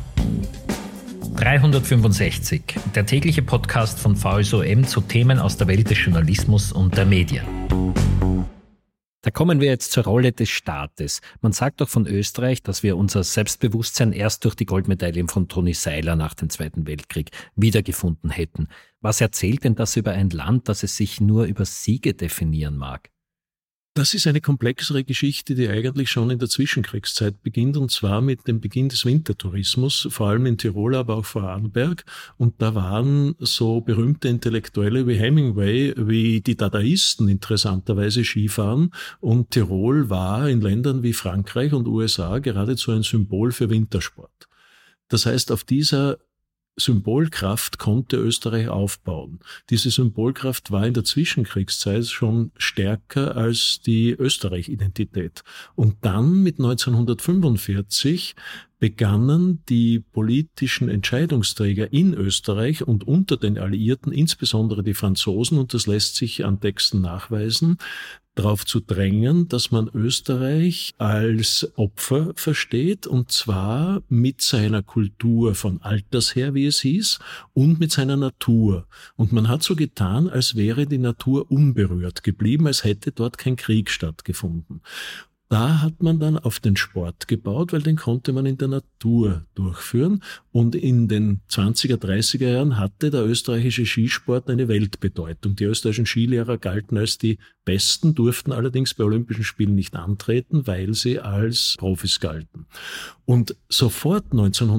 365, der tägliche Podcast von VSOM zu Themen aus der Welt des Journalismus und der Medien. Da kommen wir jetzt zur Rolle des Staates. Man sagt doch von Österreich, dass wir unser Selbstbewusstsein erst durch die Goldmedaillen von Toni Seiler nach dem Zweiten Weltkrieg wiedergefunden hätten. Was erzählt denn das über ein Land, das es sich nur über Siege definieren mag? Das ist eine komplexere Geschichte, die eigentlich schon in der Zwischenkriegszeit beginnt, und zwar mit dem Beginn des Wintertourismus, vor allem in Tirol, aber auch Vorarlberg. Und da waren so berühmte Intellektuelle wie Hemingway, wie die Dadaisten interessanterweise Skifahren. Und Tirol war in Ländern wie Frankreich und USA geradezu ein Symbol für Wintersport. Das heißt, auf dieser Symbolkraft konnte Österreich aufbauen. Diese Symbolkraft war in der Zwischenkriegszeit schon stärker als die Österreich-Identität. Und dann mit 1945 begannen die politischen Entscheidungsträger in Österreich und unter den Alliierten, insbesondere die Franzosen, und das lässt sich an Texten nachweisen, darauf zu drängen, dass man Österreich als Opfer versteht, und zwar mit seiner Kultur von alters her, wie es hieß, und mit seiner Natur. Und man hat so getan, als wäre die Natur unberührt geblieben, als hätte dort kein Krieg stattgefunden. Da hat man dann auf den Sport gebaut, weil den konnte man in der Natur durchführen. Und in den 20er, 30er Jahren hatte der österreichische Skisport eine Weltbedeutung. Die österreichischen Skilehrer galten als die Besten, durften allerdings bei Olympischen Spielen nicht antreten, weil sie als Profis galten. Und sofort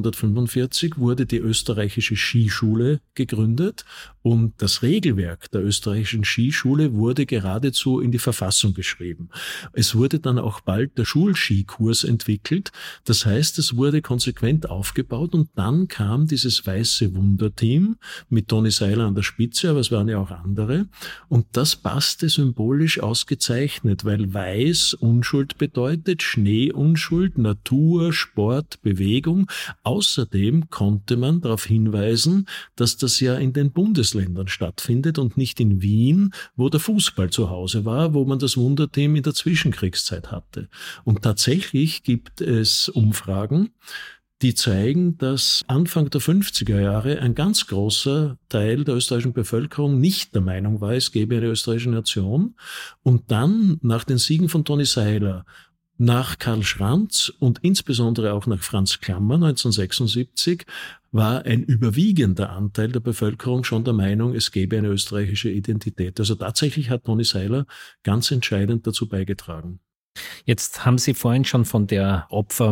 1945 wurde die österreichische Skischule gegründet und das Regelwerk der österreichischen Skischule wurde geradezu in die Verfassung geschrieben. Es wurde dann auch bald der Schulskikurs entwickelt. Das heißt, es wurde konsequent aufgebaut und dann kam dieses weiße Wunderteam mit Toni Seiler an der Spitze, aber es waren ja auch andere. Und das passte symbolisch ausgezeichnet, weil weiß Unschuld bedeutet, Schnee Unschuld, Natur, Sport, Bewegung. Außerdem konnte man darauf hinweisen, dass das ja in den Bundesländern stattfindet und nicht in Wien, wo der Fußball zu Hause war, wo man das Wunderteam in der Zwischenkriegszeit hatte. Und tatsächlich gibt es Umfragen, die zeigen, dass Anfang der 50er Jahre ein ganz großer Teil der österreichischen Bevölkerung nicht der Meinung war, es gäbe eine österreichische Nation. Und dann, nach den Siegen von Toni Seiler, nach Karl Schranz und insbesondere auch nach Franz Klammer 1976 war ein überwiegender Anteil der Bevölkerung schon der Meinung, es gäbe eine österreichische Identität. Also tatsächlich hat Toni Seiler ganz entscheidend dazu beigetragen. Jetzt haben Sie vorhin schon von der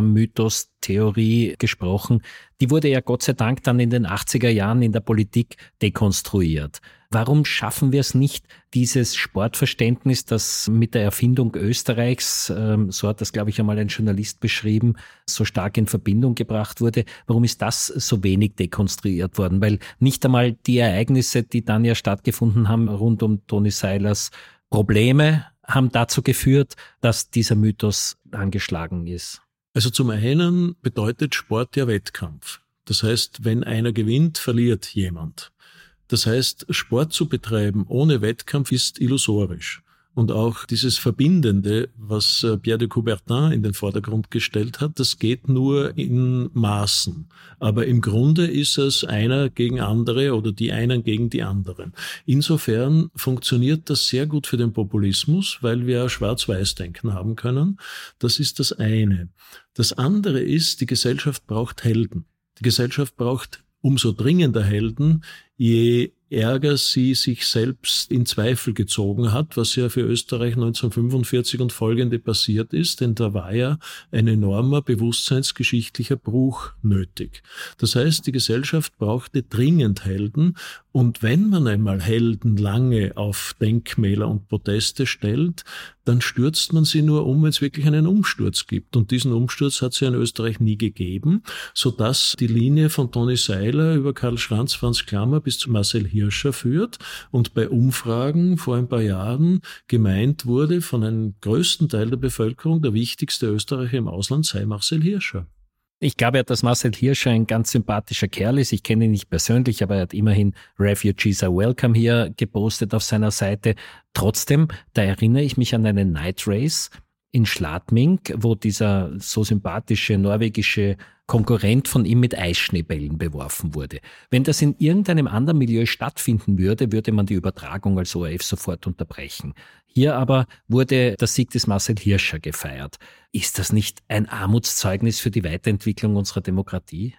Opfermythos-Theorie gesprochen. Die wurde ja Gott sei Dank dann in den 80er Jahren in der Politik dekonstruiert. Warum schaffen wir es nicht, dieses Sportverständnis, das mit der Erfindung Österreichs, so hat das, glaube ich, einmal ein Journalist beschrieben, so stark in Verbindung gebracht wurde, warum ist das so wenig dekonstruiert worden? Weil nicht einmal die Ereignisse, die dann ja stattgefunden haben rund um Toni Seilers Probleme, haben dazu geführt, dass dieser Mythos angeschlagen ist. Also zum einen bedeutet Sport ja Wettkampf. Das heißt, wenn einer gewinnt, verliert jemand. Das heißt, Sport zu betreiben ohne Wettkampf ist illusorisch. Und auch dieses Verbindende, was Pierre de Coubertin in den Vordergrund gestellt hat, das geht nur in Maßen. Aber im Grunde ist es einer gegen andere oder die einen gegen die anderen. Insofern funktioniert das sehr gut für den Populismus, weil wir Schwarz-Weiß-Denken haben können. Das ist das eine. Das andere ist, die Gesellschaft braucht Helden. Die Gesellschaft braucht umso dringender Helden, je ärger sie sich selbst in Zweifel gezogen hat, was ja für Österreich 1945 und folgende passiert ist, denn da war ja ein enormer bewusstseinsgeschichtlicher Bruch nötig. Das heißt, die Gesellschaft brauchte dringend Helden, und wenn man einmal Helden lange auf Denkmäler und Proteste stellt, dann stürzt man sie nur um, wenn es wirklich einen Umsturz gibt. Und diesen Umsturz hat es ja in Österreich nie gegeben, sodass die Linie von Toni Seiler über Karl Schranz, Franz Klammer bis zu Marcel Hirscher führt und bei Umfragen vor ein paar Jahren gemeint wurde von einem größten Teil der Bevölkerung, der wichtigste Österreicher im Ausland sei Marcel Hirscher. Ich glaube ja, dass Marcel Hirscher ein ganz sympathischer Kerl ist. Ich kenne ihn nicht persönlich, aber er hat immerhin Refugees are welcome hier gepostet auf seiner Seite. Trotzdem, da erinnere ich mich an einen Night Race in Schladming, wo dieser so sympathische norwegische Konkurrent von ihm mit Eisschneebällen beworfen wurde. Wenn das in irgendeinem anderen Milieu stattfinden würde, würde man die Übertragung als ORF sofort unterbrechen. Hier aber wurde der Sieg des Marcel Hirscher gefeiert. Ist das nicht ein Armutszeugnis für die Weiterentwicklung unserer Demokratie?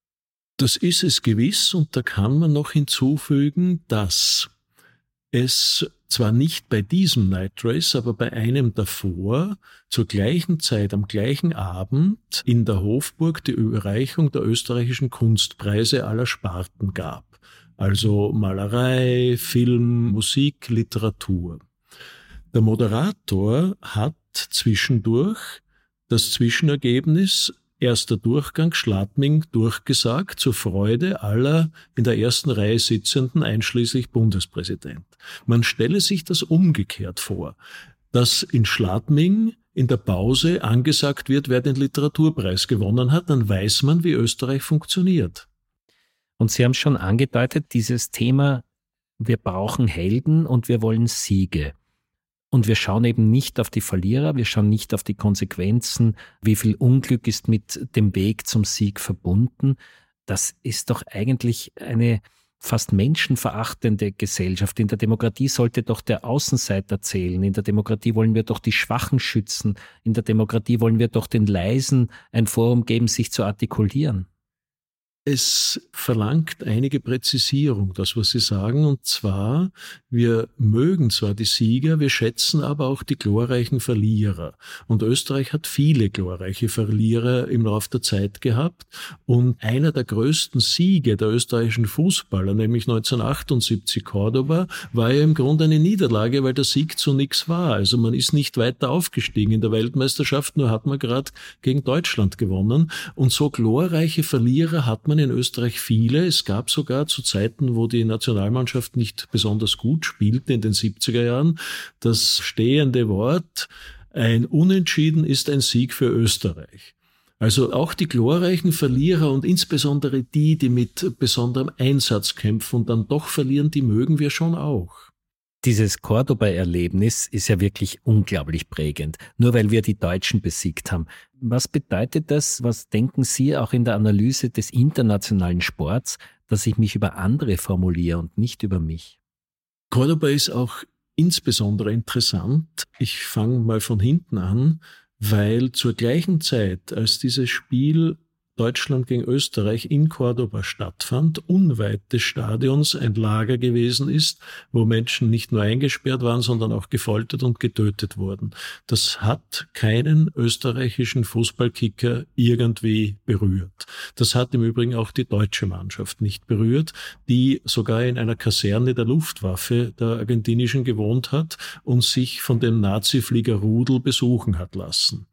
Das ist es gewiss, und da kann man noch hinzufügen, dass es zwar nicht bei diesem Night Race, aber bei einem davor zur gleichen Zeit, am gleichen Abend in der Hofburg die Überreichung der österreichischen Kunstpreise aller Sparten gab. Also Malerei, Film, Musik, Literatur. Der Moderator hat zwischendurch das Zwischenergebnis erster Durchgang Schladming durchgesagt, zur Freude aller in der ersten Reihe Sitzenden, einschließlich Bundespräsident. Man stelle sich das umgekehrt vor, dass in Schladming in der Pause angesagt wird, wer den Literaturpreis gewonnen hat, dann weiß man, wie Österreich funktioniert. Und Sie haben schon angedeutet, dieses Thema, wir brauchen Helden und wir wollen Siege. Und wir schauen eben nicht auf die Verlierer, wir schauen nicht auf die Konsequenzen, wie viel Unglück ist mit dem Weg zum Sieg verbunden. Das ist doch eigentlich eine fast menschenverachtende Gesellschaft. In der Demokratie sollte doch der Außenseiter zählen. In der Demokratie wollen wir doch die Schwachen schützen. In der Demokratie wollen wir doch den Leisen ein Forum geben, sich zu artikulieren. Es verlangt einige Präzisierung, das, was Sie sagen, und zwar, wir mögen zwar die Sieger, wir schätzen aber auch die glorreichen Verlierer. Und Österreich hat viele glorreiche Verlierer im Laufe der Zeit gehabt. Und einer der größten Siege der österreichischen Fußballer, nämlich 1978 Cordoba, war ja im Grunde eine Niederlage, weil der Sieg zu nichts war. Also man ist nicht weiter aufgestiegen in der Weltmeisterschaft, nur hat man gerade gegen Deutschland gewonnen. Und so glorreiche Verlierer hat man in Österreich viele. Es gab sogar zu Zeiten, wo die Nationalmannschaft nicht besonders gut spielte, in den 70er Jahren, das stehende Wort, ein Unentschieden ist ein Sieg für Österreich. Also auch die glorreichen Verlierer und insbesondere die mit besonderem Einsatz kämpfen und dann doch verlieren, die mögen wir schon auch. Dieses Cordoba-Erlebnis ist ja wirklich unglaublich prägend, nur weil wir die Deutschen besiegt haben. Was bedeutet das, was denken Sie auch in der Analyse des internationalen Sports, dass ich mich über andere formuliere und nicht über mich? Cordoba ist auch insbesondere interessant. Ich fange mal von hinten an, weil zur gleichen Zeit, als dieses Spiel Deutschland gegen Österreich in Cordoba stattfand, unweit des Stadions ein Lager gewesen ist, wo Menschen nicht nur eingesperrt waren, sondern auch gefoltert und getötet wurden. Das hat keinen österreichischen Fußballkicker irgendwie berührt. Das hat im Übrigen auch die deutsche Mannschaft nicht berührt, die sogar in einer Kaserne der Luftwaffe der argentinischen gewohnt hat und sich von dem Nazi-Flieger Rudel besuchen hat lassen.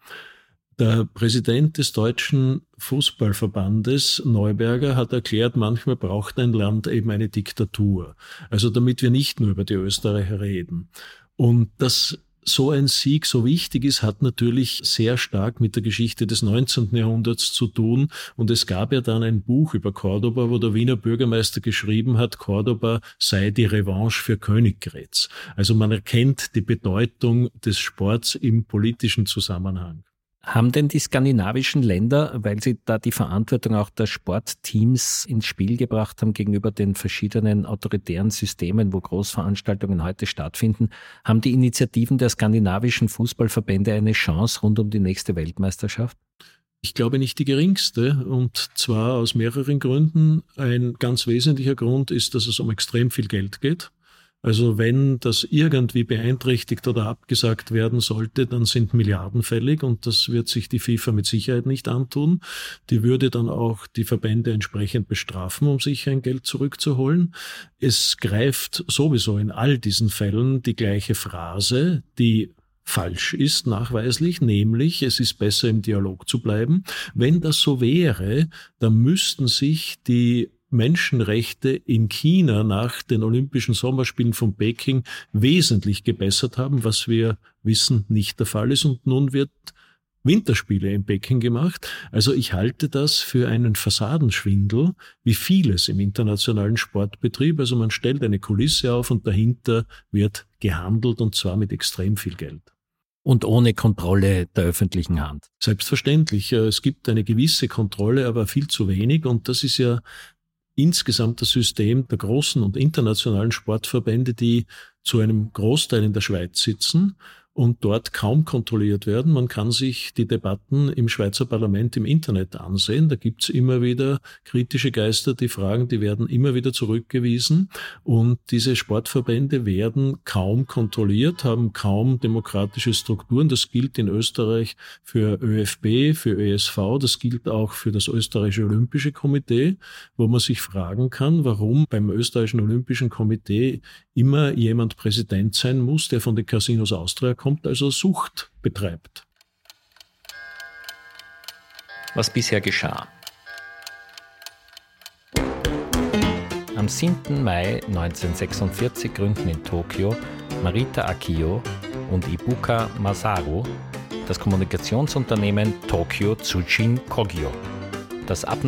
Der Präsident des Deutschen Fußballverbandes, Neuberger, hat erklärt, manchmal braucht ein Land eben eine Diktatur. Also damit wir nicht nur über die Österreicher reden. Und dass so ein Sieg so wichtig ist, hat natürlich sehr stark mit der Geschichte des 19. Jahrhunderts zu tun. Und es gab ja dann ein Buch über Cordoba, wo der Wiener Bürgermeister geschrieben hat, Cordoba sei die Revanche für Königgrätz. Also man erkennt die Bedeutung des Sports im politischen Zusammenhang. Haben denn die skandinavischen Länder, weil sie da die Verantwortung auch der Sportteams ins Spiel gebracht haben gegenüber den verschiedenen autoritären Systemen, wo Großveranstaltungen heute stattfinden, haben die Initiativen der skandinavischen Fußballverbände eine Chance rund um die nächste Weltmeisterschaft? Ich glaube nicht die geringste, und zwar aus mehreren Gründen. Ein ganz wesentlicher Grund ist, dass es um extrem viel Geld geht. Also wenn das irgendwie beeinträchtigt oder abgesagt werden sollte, dann sind Milliarden fällig, und das wird sich die FIFA mit Sicherheit nicht antun. Die würde dann auch die Verbände entsprechend bestrafen, um sich ein Geld zurückzuholen. Es greift sowieso in all diesen Fällen die gleiche Phrase, die falsch ist, nachweislich, nämlich es ist besser, im Dialog zu bleiben. Wenn das so wäre, dann müssten sich die Menschenrechte in China nach den Olympischen Sommerspielen von Peking wesentlich gebessert haben, was wir wissen nicht der Fall ist. Und nun wird Winterspiele in Peking gemacht. Also ich halte das für einen Fassadenschwindel, wie vieles im internationalen Sportbetrieb. Also man stellt eine Kulisse auf und dahinter wird gehandelt, und zwar mit extrem viel Geld. Und ohne Kontrolle der öffentlichen Hand. Selbstverständlich. Es gibt eine gewisse Kontrolle, aber viel zu wenig. Und das ist ja insgesamt das System der großen und internationalen Sportverbände, die zu einem Großteil in der Schweiz sitzen und dort kaum kontrolliert werden. Man kann sich die Debatten im Schweizer Parlament im Internet ansehen. Da gibt's immer wieder kritische Geister, die fragen, die werden immer wieder zurückgewiesen. Und diese Sportverbände werden kaum kontrolliert, haben kaum demokratische Strukturen. Das gilt in Österreich für ÖFB, für ÖSV, das gilt auch für das österreichische Olympische Komitee, wo man sich fragen kann, warum beim österreichischen Olympischen Komitee immer jemand Präsident sein muss, der von den Casinos Austria kommt, also Sucht betreibt. Was bisher geschah. Am 7. Mai 1946 gründen in Tokio Marita Akio und Ibuka Masaru das Kommunikationsunternehmen Tokyo Tsushin Kogyo, das ab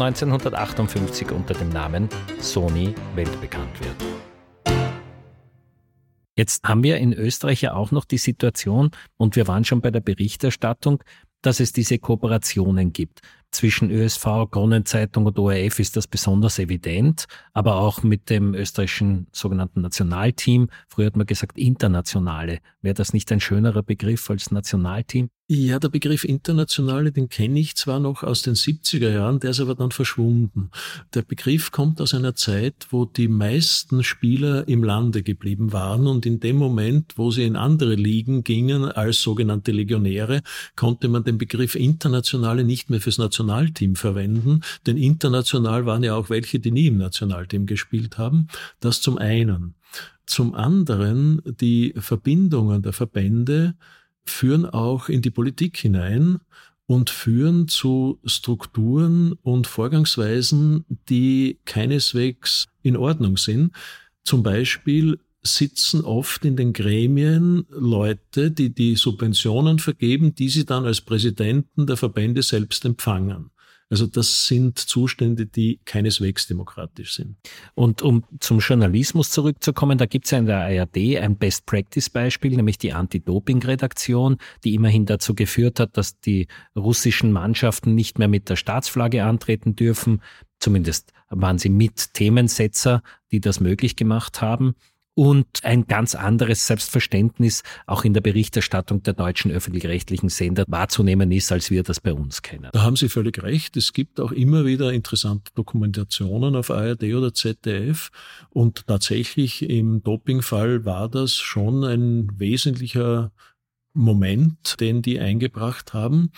1958 unter dem Namen Sony weltbekannt wird. Jetzt haben wir in Österreich ja auch noch die Situation, und wir waren schon bei der Berichterstattung, dass es diese Kooperationen gibt. Zwischen ÖSV, Kronenzeitung und ORF ist das besonders evident, aber auch mit dem österreichischen sogenannten Nationalteam. Früher hat man gesagt Internationale. Wäre das nicht ein schönerer Begriff als Nationalteam? Ja, der Begriff Internationale, den kenne ich zwar noch aus den 70er Jahren, der ist aber dann verschwunden. Der Begriff kommt aus einer Zeit, wo die meisten Spieler im Lande geblieben waren und in dem Moment, wo sie in andere Ligen gingen als sogenannte Legionäre, konnte man den Begriff Internationale nicht mehr fürs Nationalteam verwenden, denn international waren ja auch welche, die nie im Nationalteam gespielt haben. Das zum einen. Zum anderen, die Verbindungen der Verbände führen auch in die Politik hinein und führen zu Strukturen und Vorgangsweisen, die keineswegs in Ordnung sind. Zum Beispiel sitzen oft in den Gremien Leute, die die Subventionen vergeben, die sie dann als Präsidenten der Verbände selbst empfangen. Also das sind Zustände, die keineswegs demokratisch sind. Und um zum Journalismus zurückzukommen, da gibt es ja in der ARD ein Best-Practice-Beispiel, nämlich die Anti-Doping-Redaktion, die immerhin dazu geführt hat, dass die russischen Mannschaften nicht mehr mit der Staatsflagge antreten dürfen. Zumindest waren sie mit Themensetzer, die das möglich gemacht haben. Und ein ganz anderes Selbstverständnis auch in der Berichterstattung der deutschen öffentlich-rechtlichen Sender wahrzunehmen ist, als wir das bei uns kennen. Da haben Sie völlig recht. Es gibt auch immer wieder interessante Dokumentationen auf ARD oder ZDF. Und tatsächlich im Dopingfall war das schon ein wesentlicher Moment, den die eingebracht haben.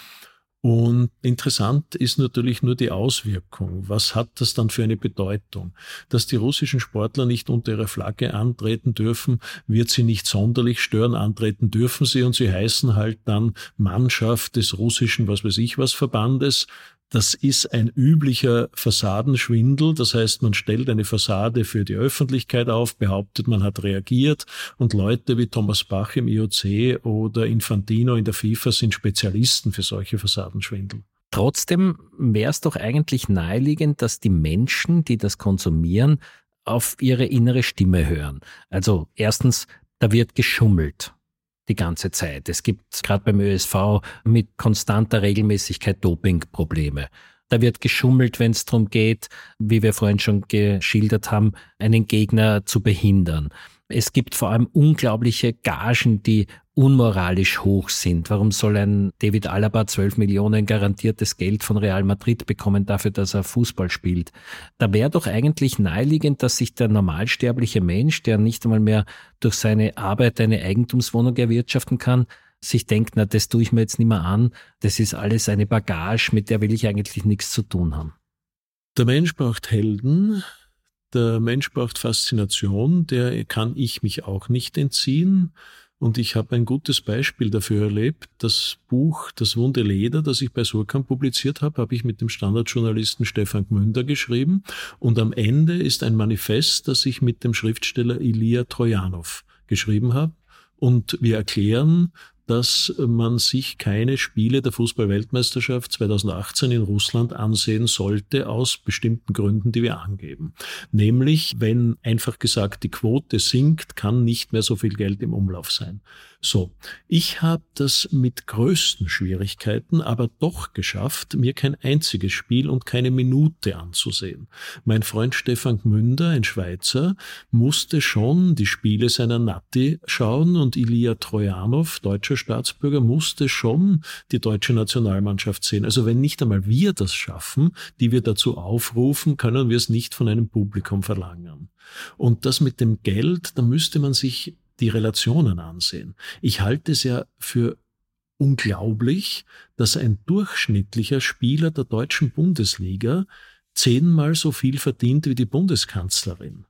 Und interessant ist natürlich nur die Auswirkung. Was hat das dann für eine Bedeutung? Dass die russischen Sportler nicht unter ihrer Flagge antreten dürfen, wird sie nicht sonderlich stören. Antreten dürfen sie und sie heißen halt dann Mannschaft des russischen, was weiß ich was, Verbandes. Das ist ein üblicher Fassadenschwindel. Das heißt, man stellt eine Fassade für die Öffentlichkeit auf, behauptet, man hat reagiert und Leute wie Thomas Bach im IOC oder Infantino in der FIFA sind Spezialisten für solche Fassadenschwindel. Trotzdem wäre es doch eigentlich naheliegend, dass die Menschen, die das konsumieren, auf ihre innere Stimme hören. Also erstens, da wird geschummelt. Die ganze Zeit. Es gibt gerade beim ÖSV mit konstanter Regelmäßigkeit Dopingprobleme. Da wird geschummelt, wenn es darum geht, wie wir vorhin schon geschildert haben, einen Gegner zu behindern. Es gibt vor allem unglaubliche Gagen, die unmoralisch hoch sind. Warum soll ein David Alaba 12 Millionen garantiertes Geld von Real Madrid bekommen dafür, dass er Fußball spielt? Da wäre doch eigentlich naheliegend, dass sich der normalsterbliche Mensch, der nicht einmal mehr durch seine Arbeit eine Eigentumswohnung erwirtschaften kann, sich denkt, na, das tue ich mir jetzt nicht mehr an. Das ist alles eine Bagage, mit der will ich eigentlich nichts zu tun haben. Der Mensch braucht Helden. Der Mensch braucht Faszination, der kann ich mich auch nicht entziehen. Und ich habe ein gutes Beispiel dafür erlebt. Das Buch Das Wunde Leder, das ich bei Surkamp publiziert habe, habe ich mit dem Standardjournalisten Stefan Gmünder geschrieben. Und am Ende ist ein Manifest, das ich mit dem Schriftsteller Ilija Trojanow geschrieben habe. Und wir erklären, dass man sich keine Spiele der Fußball-Weltmeisterschaft 2018 in Russland ansehen sollte, aus bestimmten Gründen, die wir angeben. Nämlich, wenn einfach gesagt die Quote sinkt, kann nicht mehr so viel Geld im Umlauf sein. So, ich habe das mit größten Schwierigkeiten aber doch geschafft, mir kein einziges Spiel und keine Minute anzusehen. Mein Freund Stefan Gmünder, ein Schweizer, musste schon die Spiele seiner Natti schauen und Ilija Trojanow, deutscher Staatsbürger, musste schon die deutsche Nationalmannschaft sehen. Also wenn nicht einmal wir das schaffen, die wir dazu aufrufen, können wir es nicht von einem Publikum verlangen. Und das mit dem Geld, da müsste man sich die Relationen ansehen. Ich halte es ja für unglaublich, dass ein durchschnittlicher Spieler der deutschen Bundesliga 10-mal so viel verdient wie die Bundeskanzlerin.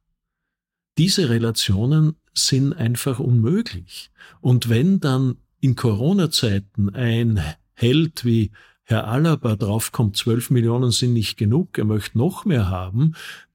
Diese Relationen sind einfach unmöglich. Und wenn dann in Corona-Zeiten ein Held wie Herr Alaba draufkommt, 12 Millionen sind nicht genug, er möchte noch mehr haben,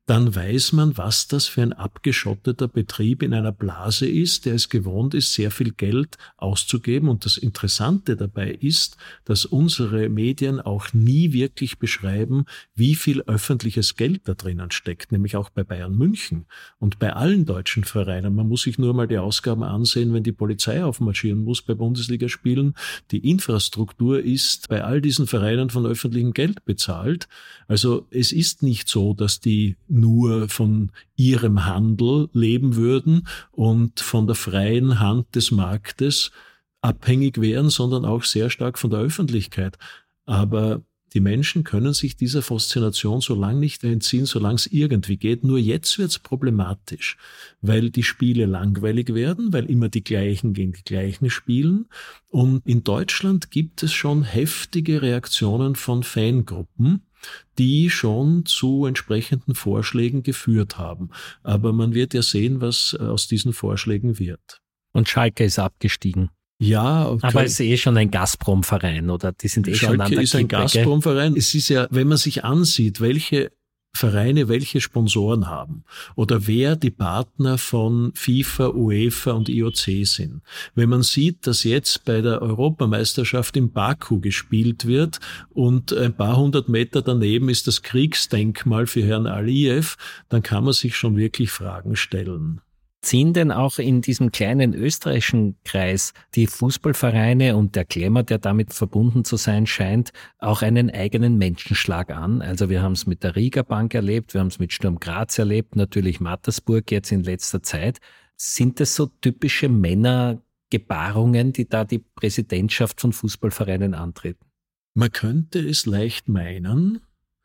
dann weiß man, was das für ein abgeschotteter Betrieb in einer Blase ist, der es gewohnt ist, sehr viel Geld auszugeben. Und das Interessante dabei ist, dass unsere Medien auch nie wirklich beschreiben, wie viel öffentliches Geld da drinnen steckt, nämlich auch bei Bayern München und bei allen deutschen Vereinen. Man muss sich nur mal die Ausgaben ansehen, wenn die Polizei aufmarschieren muss bei Bundesligaspielen. Die Infrastruktur ist bei all diesen Vereinen von öffentlichem Geld bezahlt. Also es ist nicht so, dass die nur von ihrem Handel leben würden und von der freien Hand des Marktes abhängig wären, sondern auch sehr stark von der Öffentlichkeit. Aber die Menschen können sich dieser Faszination so lange nicht entziehen, solange es irgendwie geht. Nur jetzt wird es problematisch, weil die Spiele langweilig werden, weil immer die Gleichen gegen die Gleichen spielen. Und in Deutschland gibt es schon heftige Reaktionen von Fangruppen, die schon zu entsprechenden Vorschlägen geführt haben. Aber man wird ja sehen, was aus diesen Vorschlägen wird. Und Schalke ist abgestiegen. Ja, okay. Aber es ist schon ein Gazprom-Verein, oder? Die sind schon an der Schalke ist ein Gazprom-Verein. Es ist ja, wenn man sich ansieht, welche Vereine welche Sponsoren haben oder wer die Partner von FIFA, UEFA und IOC sind. Wenn man sieht, dass jetzt bei der Europameisterschaft in Baku gespielt wird und ein paar hundert Meter daneben ist das Kriegsdenkmal für Herrn Aliyev, dann kann man sich schon wirklich Fragen stellen. Ziehen denn auch in diesem kleinen österreichischen Kreis die Fußballvereine und der Glamour, der damit verbunden zu sein scheint, auch einen eigenen Menschenschlag an? Also wir haben es mit der Riga Bank erlebt, wir haben es mit Sturm Graz erlebt, natürlich Mattersburg jetzt in letzter Zeit. Sind das so typische Männergebarungen, die da die Präsidentschaft von Fußballvereinen antreten? Man könnte es leicht meinen,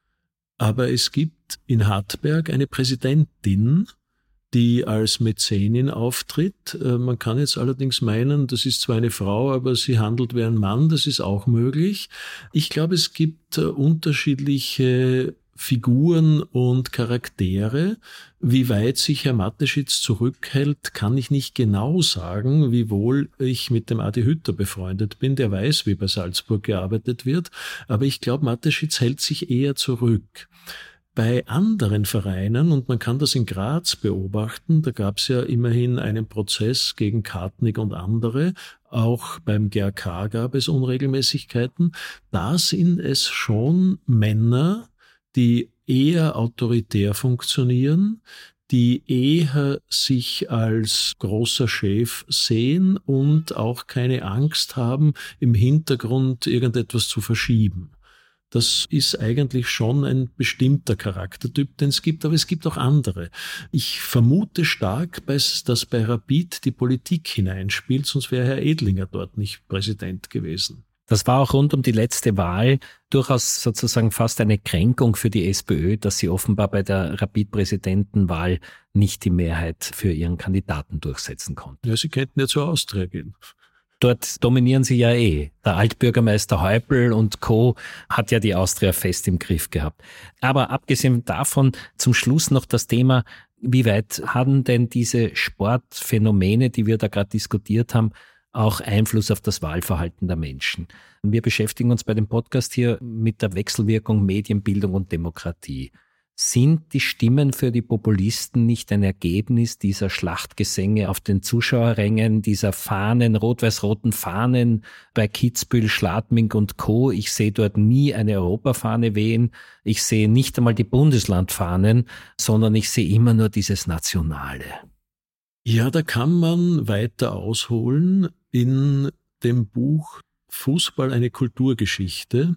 aber es gibt in Hartberg eine Präsidentin, die als Mäzenin auftritt. Man kann jetzt allerdings meinen, das ist zwar eine Frau, aber sie handelt wie ein Mann, das ist auch möglich. Ich glaube, es gibt unterschiedliche Figuren und Charaktere. Wie weit sich Herr Mateschitz zurückhält, kann ich nicht genau sagen, wiewohl ich mit dem Adi Hütter befreundet bin, der weiß, wie bei Salzburg gearbeitet wird. Aber ich glaube, Mateschitz hält sich eher zurück. Bei anderen Vereinen, und man kann das in Graz beobachten, da gab es ja immerhin einen Prozess gegen Kartnig und andere, auch beim GRK gab es Unregelmäßigkeiten, da sind es schon Männer, die eher autoritär funktionieren, die eher sich als großer Chef sehen und auch keine Angst haben, im Hintergrund irgendetwas zu verschieben. Das ist eigentlich schon ein bestimmter Charaktertyp, den es gibt, aber es gibt auch andere. Ich vermute stark, dass bei Rapid die Politik hineinspielt, sonst wäre Herr Edlinger dort nicht Präsident gewesen. Das war auch rund um die letzte Wahl durchaus sozusagen fast eine Kränkung für die SPÖ, dass sie offenbar bei der Rapid-Präsidentenwahl nicht die Mehrheit für ihren Kandidaten durchsetzen konnten. Ja, sie könnten ja zur Austria gehen. Dort dominieren sie ja eh. Der Altbürgermeister Häupl und Co. hat ja die Austria fest im Griff gehabt. Aber abgesehen davon zum Schluss noch das Thema, wie weit haben denn diese Sportphänomene, die wir da gerade diskutiert haben, auch Einfluss auf das Wahlverhalten der Menschen? Wir beschäftigen uns bei dem Podcast hier mit der Wechselwirkung Medienbildung und Demokratie. Sind die Stimmen für die Populisten nicht ein Ergebnis dieser Schlachtgesänge auf den Zuschauerrängen, dieser Fahnen, rot-weiß-roten Fahnen bei Kitzbühel, Schladming und Co.? Ich sehe dort nie eine Europafahne wehen. Ich sehe nicht einmal die Bundeslandfahnen, sondern ich sehe immer nur dieses Nationale. Ja, da kann man weiter ausholen. In dem Buch Fußball, eine Kulturgeschichte,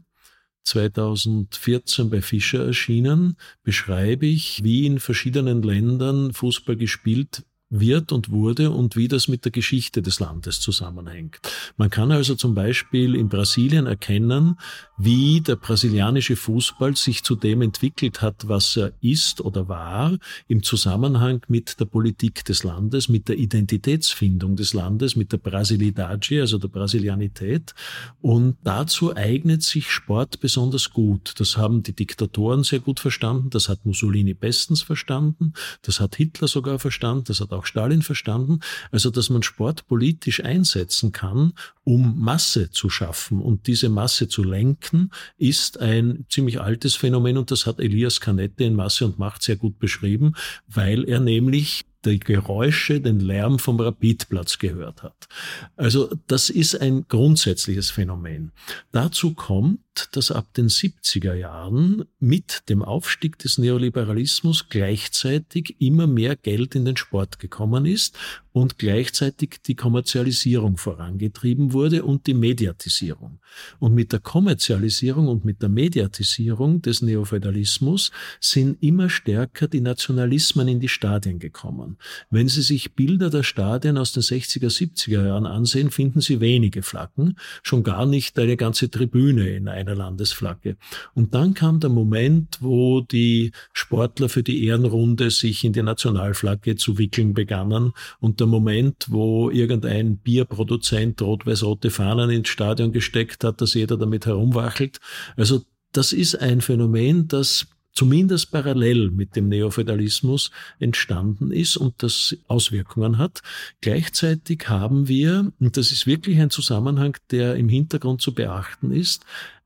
2014 bei Fischer erschienen, beschreibe ich, wie in verschiedenen Ländern Fußball gespielt wird und wurde und wie das mit der Geschichte des Landes zusammenhängt. Man kann also zum Beispiel in Brasilien erkennen, wie der brasilianische Fußball sich zu dem entwickelt hat, was er ist oder war, im Zusammenhang mit der Politik des Landes, mit der Identitätsfindung des Landes, mit der Brasilidade, also der Brasilianität. Und dazu eignet sich Sport besonders gut. Das haben die Diktatoren sehr gut verstanden, das hat Mussolini bestens verstanden, das hat Hitler sogar verstanden, das hat auch auch Stalin verstanden, also dass man Sport politisch einsetzen kann, um Masse zu schaffen. Und diese Masse zu lenken, ist ein ziemlich altes Phänomen und das hat Elias Canetti in Masse und Macht sehr gut beschrieben, weil er nämlich die Geräusche, den Lärm vom Rapidplatz gehört hat. Also das ist ein grundsätzliches Phänomen. Dazu kommt, dass ab den 70er Jahren mit dem Aufstieg des Neoliberalismus gleichzeitig immer mehr Geld in den Sport gekommen ist und gleichzeitig die Kommerzialisierung vorangetrieben wurde und die Mediatisierung. Und mit der Kommerzialisierung und mit der Mediatisierung des Neofeudalismus sind immer stärker die Nationalismen in die Stadien gekommen. Wenn Sie sich Bilder der Stadien aus den 60er, 70er Jahren ansehen, finden Sie wenige Flaggen, schon gar nicht eine ganze Tribüne in einer Landesflagge. Und dann kam der Moment, wo die Sportler für die Ehrenrunde sich in die Nationalflagge zu wickeln begannen und der Moment, wo irgendein Bierproduzent rot-weiß-rote Fahnen ins Stadion gesteckt hat, dass jeder damit herumwackelt. Also das ist ein Phänomen, das zumindest parallel mit dem Neofeudalismus entstanden ist und das Auswirkungen hat. Gleichzeitig haben wir, und das ist wirklich ein Zusammenhang, der im Hintergrund zu beachten ist,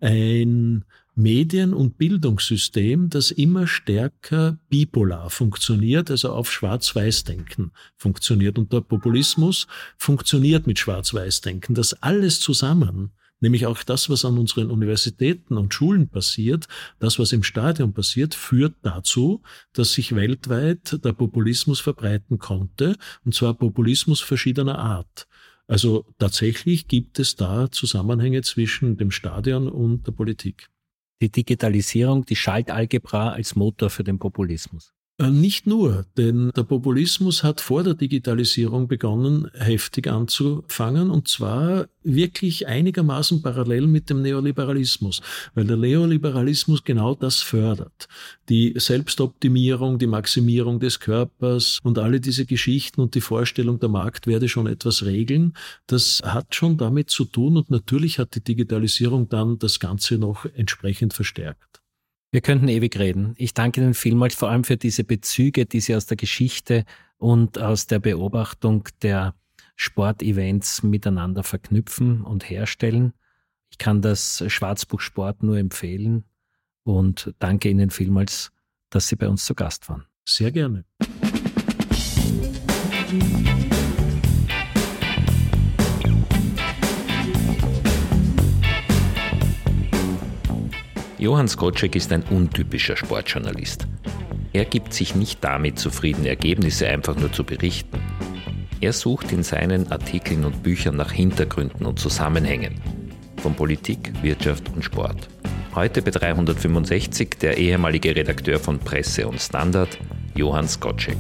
ein Medien- und Bildungssystem, das immer stärker bipolar funktioniert, also auf Schwarz-Weiß-Denken funktioniert. Und der Populismus funktioniert mit Schwarz-Weiß-Denken. Das alles zusammen, nämlich auch das, was an unseren Universitäten und Schulen passiert, das, was im Stadion passiert, führt dazu, dass sich weltweit der Populismus verbreiten konnte, und zwar Populismus verschiedener Art. Also tatsächlich gibt es da Zusammenhänge zwischen dem Stadion und der Politik. Die Digitalisierung, die Schaltalgebra als Motor für den Populismus. Nicht nur, denn der Populismus hat vor der Digitalisierung begonnen, heftig anzufangen, und zwar wirklich einigermaßen parallel mit dem Neoliberalismus, weil der Neoliberalismus genau das fördert. Die Selbstoptimierung, die Maximierung des Körpers und alle diese Geschichten und die Vorstellung, der Markt werde schon etwas regeln, das hat schon damit zu tun, und natürlich hat die Digitalisierung dann das Ganze noch entsprechend verstärkt. Wir könnten ewig reden. Ich danke Ihnen vielmals, vor allem für diese Bezüge, die Sie aus der Geschichte und aus der Beobachtung der Sportevents miteinander verknüpfen und herstellen. Ich kann das Schwarzbuch Sport nur empfehlen und danke Ihnen vielmals, dass Sie bei uns zu Gast waren. Sehr gerne. Johann Skocek ist ein untypischer Sportjournalist. Er gibt sich nicht damit zufrieden, Ergebnisse einfach nur zu berichten. Er sucht in seinen Artikeln und Büchern nach Hintergründen und Zusammenhängen von Politik, Wirtschaft und Sport. Heute bei 365 der ehemalige Redakteur von Presse und Standard, Johann Skocek.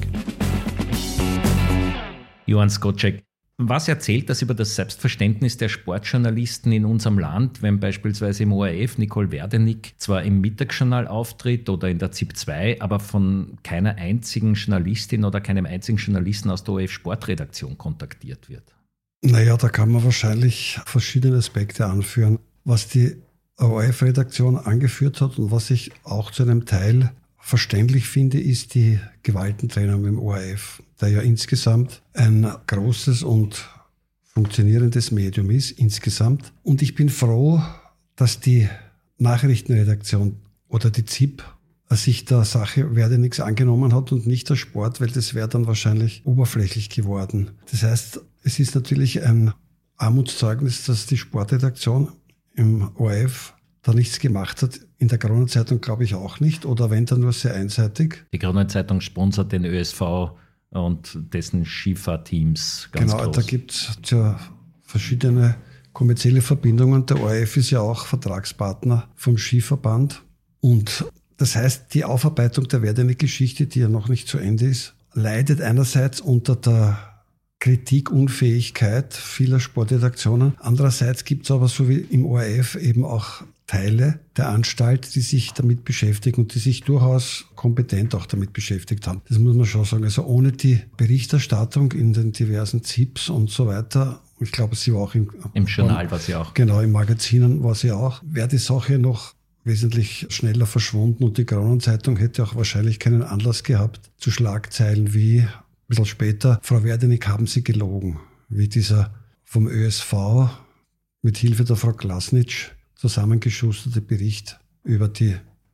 Johann Skocek, was erzählt das über das Selbstverständnis der Sportjournalisten in unserem Land, wenn beispielsweise im ORF Nicole Werdenig zwar im Mittagsjournal auftritt oder in der ZIP 2, aber von keiner einzigen Journalistin oder keinem einzigen Journalisten aus der ORF Sportredaktion kontaktiert wird? Naja, da kann man wahrscheinlich verschiedene Aspekte anführen. Was die ORF-Redaktion angeführt hat und was ich auch zu einem Teil verständlich finde, ist die Gewaltentrennung im ORF, der ja insgesamt ein großes und funktionierendes Medium ist, insgesamt. Und ich bin froh, dass die Nachrichtenredaktion oder die ZIP sich der Sache Werdenix angenommen hat und nicht der Sport, weil das wäre dann wahrscheinlich oberflächlich geworden. Das heißt, es ist natürlich ein Armutszeugnis, dass die Sportredaktion im ORF da nichts gemacht hat. In der Kronenzeitung glaube ich auch nicht, oder wenn dann nur sehr einseitig. Die Kronenzeitung sponsert den ÖSV und dessen Skifahrteams ganz groß. Genau, da gibt es ja verschiedene kommerzielle Verbindungen. Der ORF ist ja auch Vertragspartner vom Skiverband. Und das heißt, die Aufarbeitung der Werdenig-Geschichte, die ja noch nicht zu Ende ist, leidet einerseits unter der Kritikunfähigkeit vieler Sportredaktionen. Andererseits gibt es aber so wie im ORF eben auch Teile der Anstalt, die sich damit beschäftigen und die sich durchaus kompetent auch damit beschäftigt haben. Das muss man schon sagen. Also ohne die Berichterstattung in den diversen ZIPs und so weiter, ich glaube, sie war auch im Journal war sie auch. Genau, im Magazinen war sie auch, wäre die Sache noch wesentlich schneller verschwunden und die Kronenzeitung hätte auch wahrscheinlich keinen Anlass gehabt zu Schlagzeilen wie bisschen später, Frau Werdenig, haben Sie gelogen, wie dieser vom ÖSV mit Hilfe der Frau Glasnitsch zusammengeschusterte Bericht über die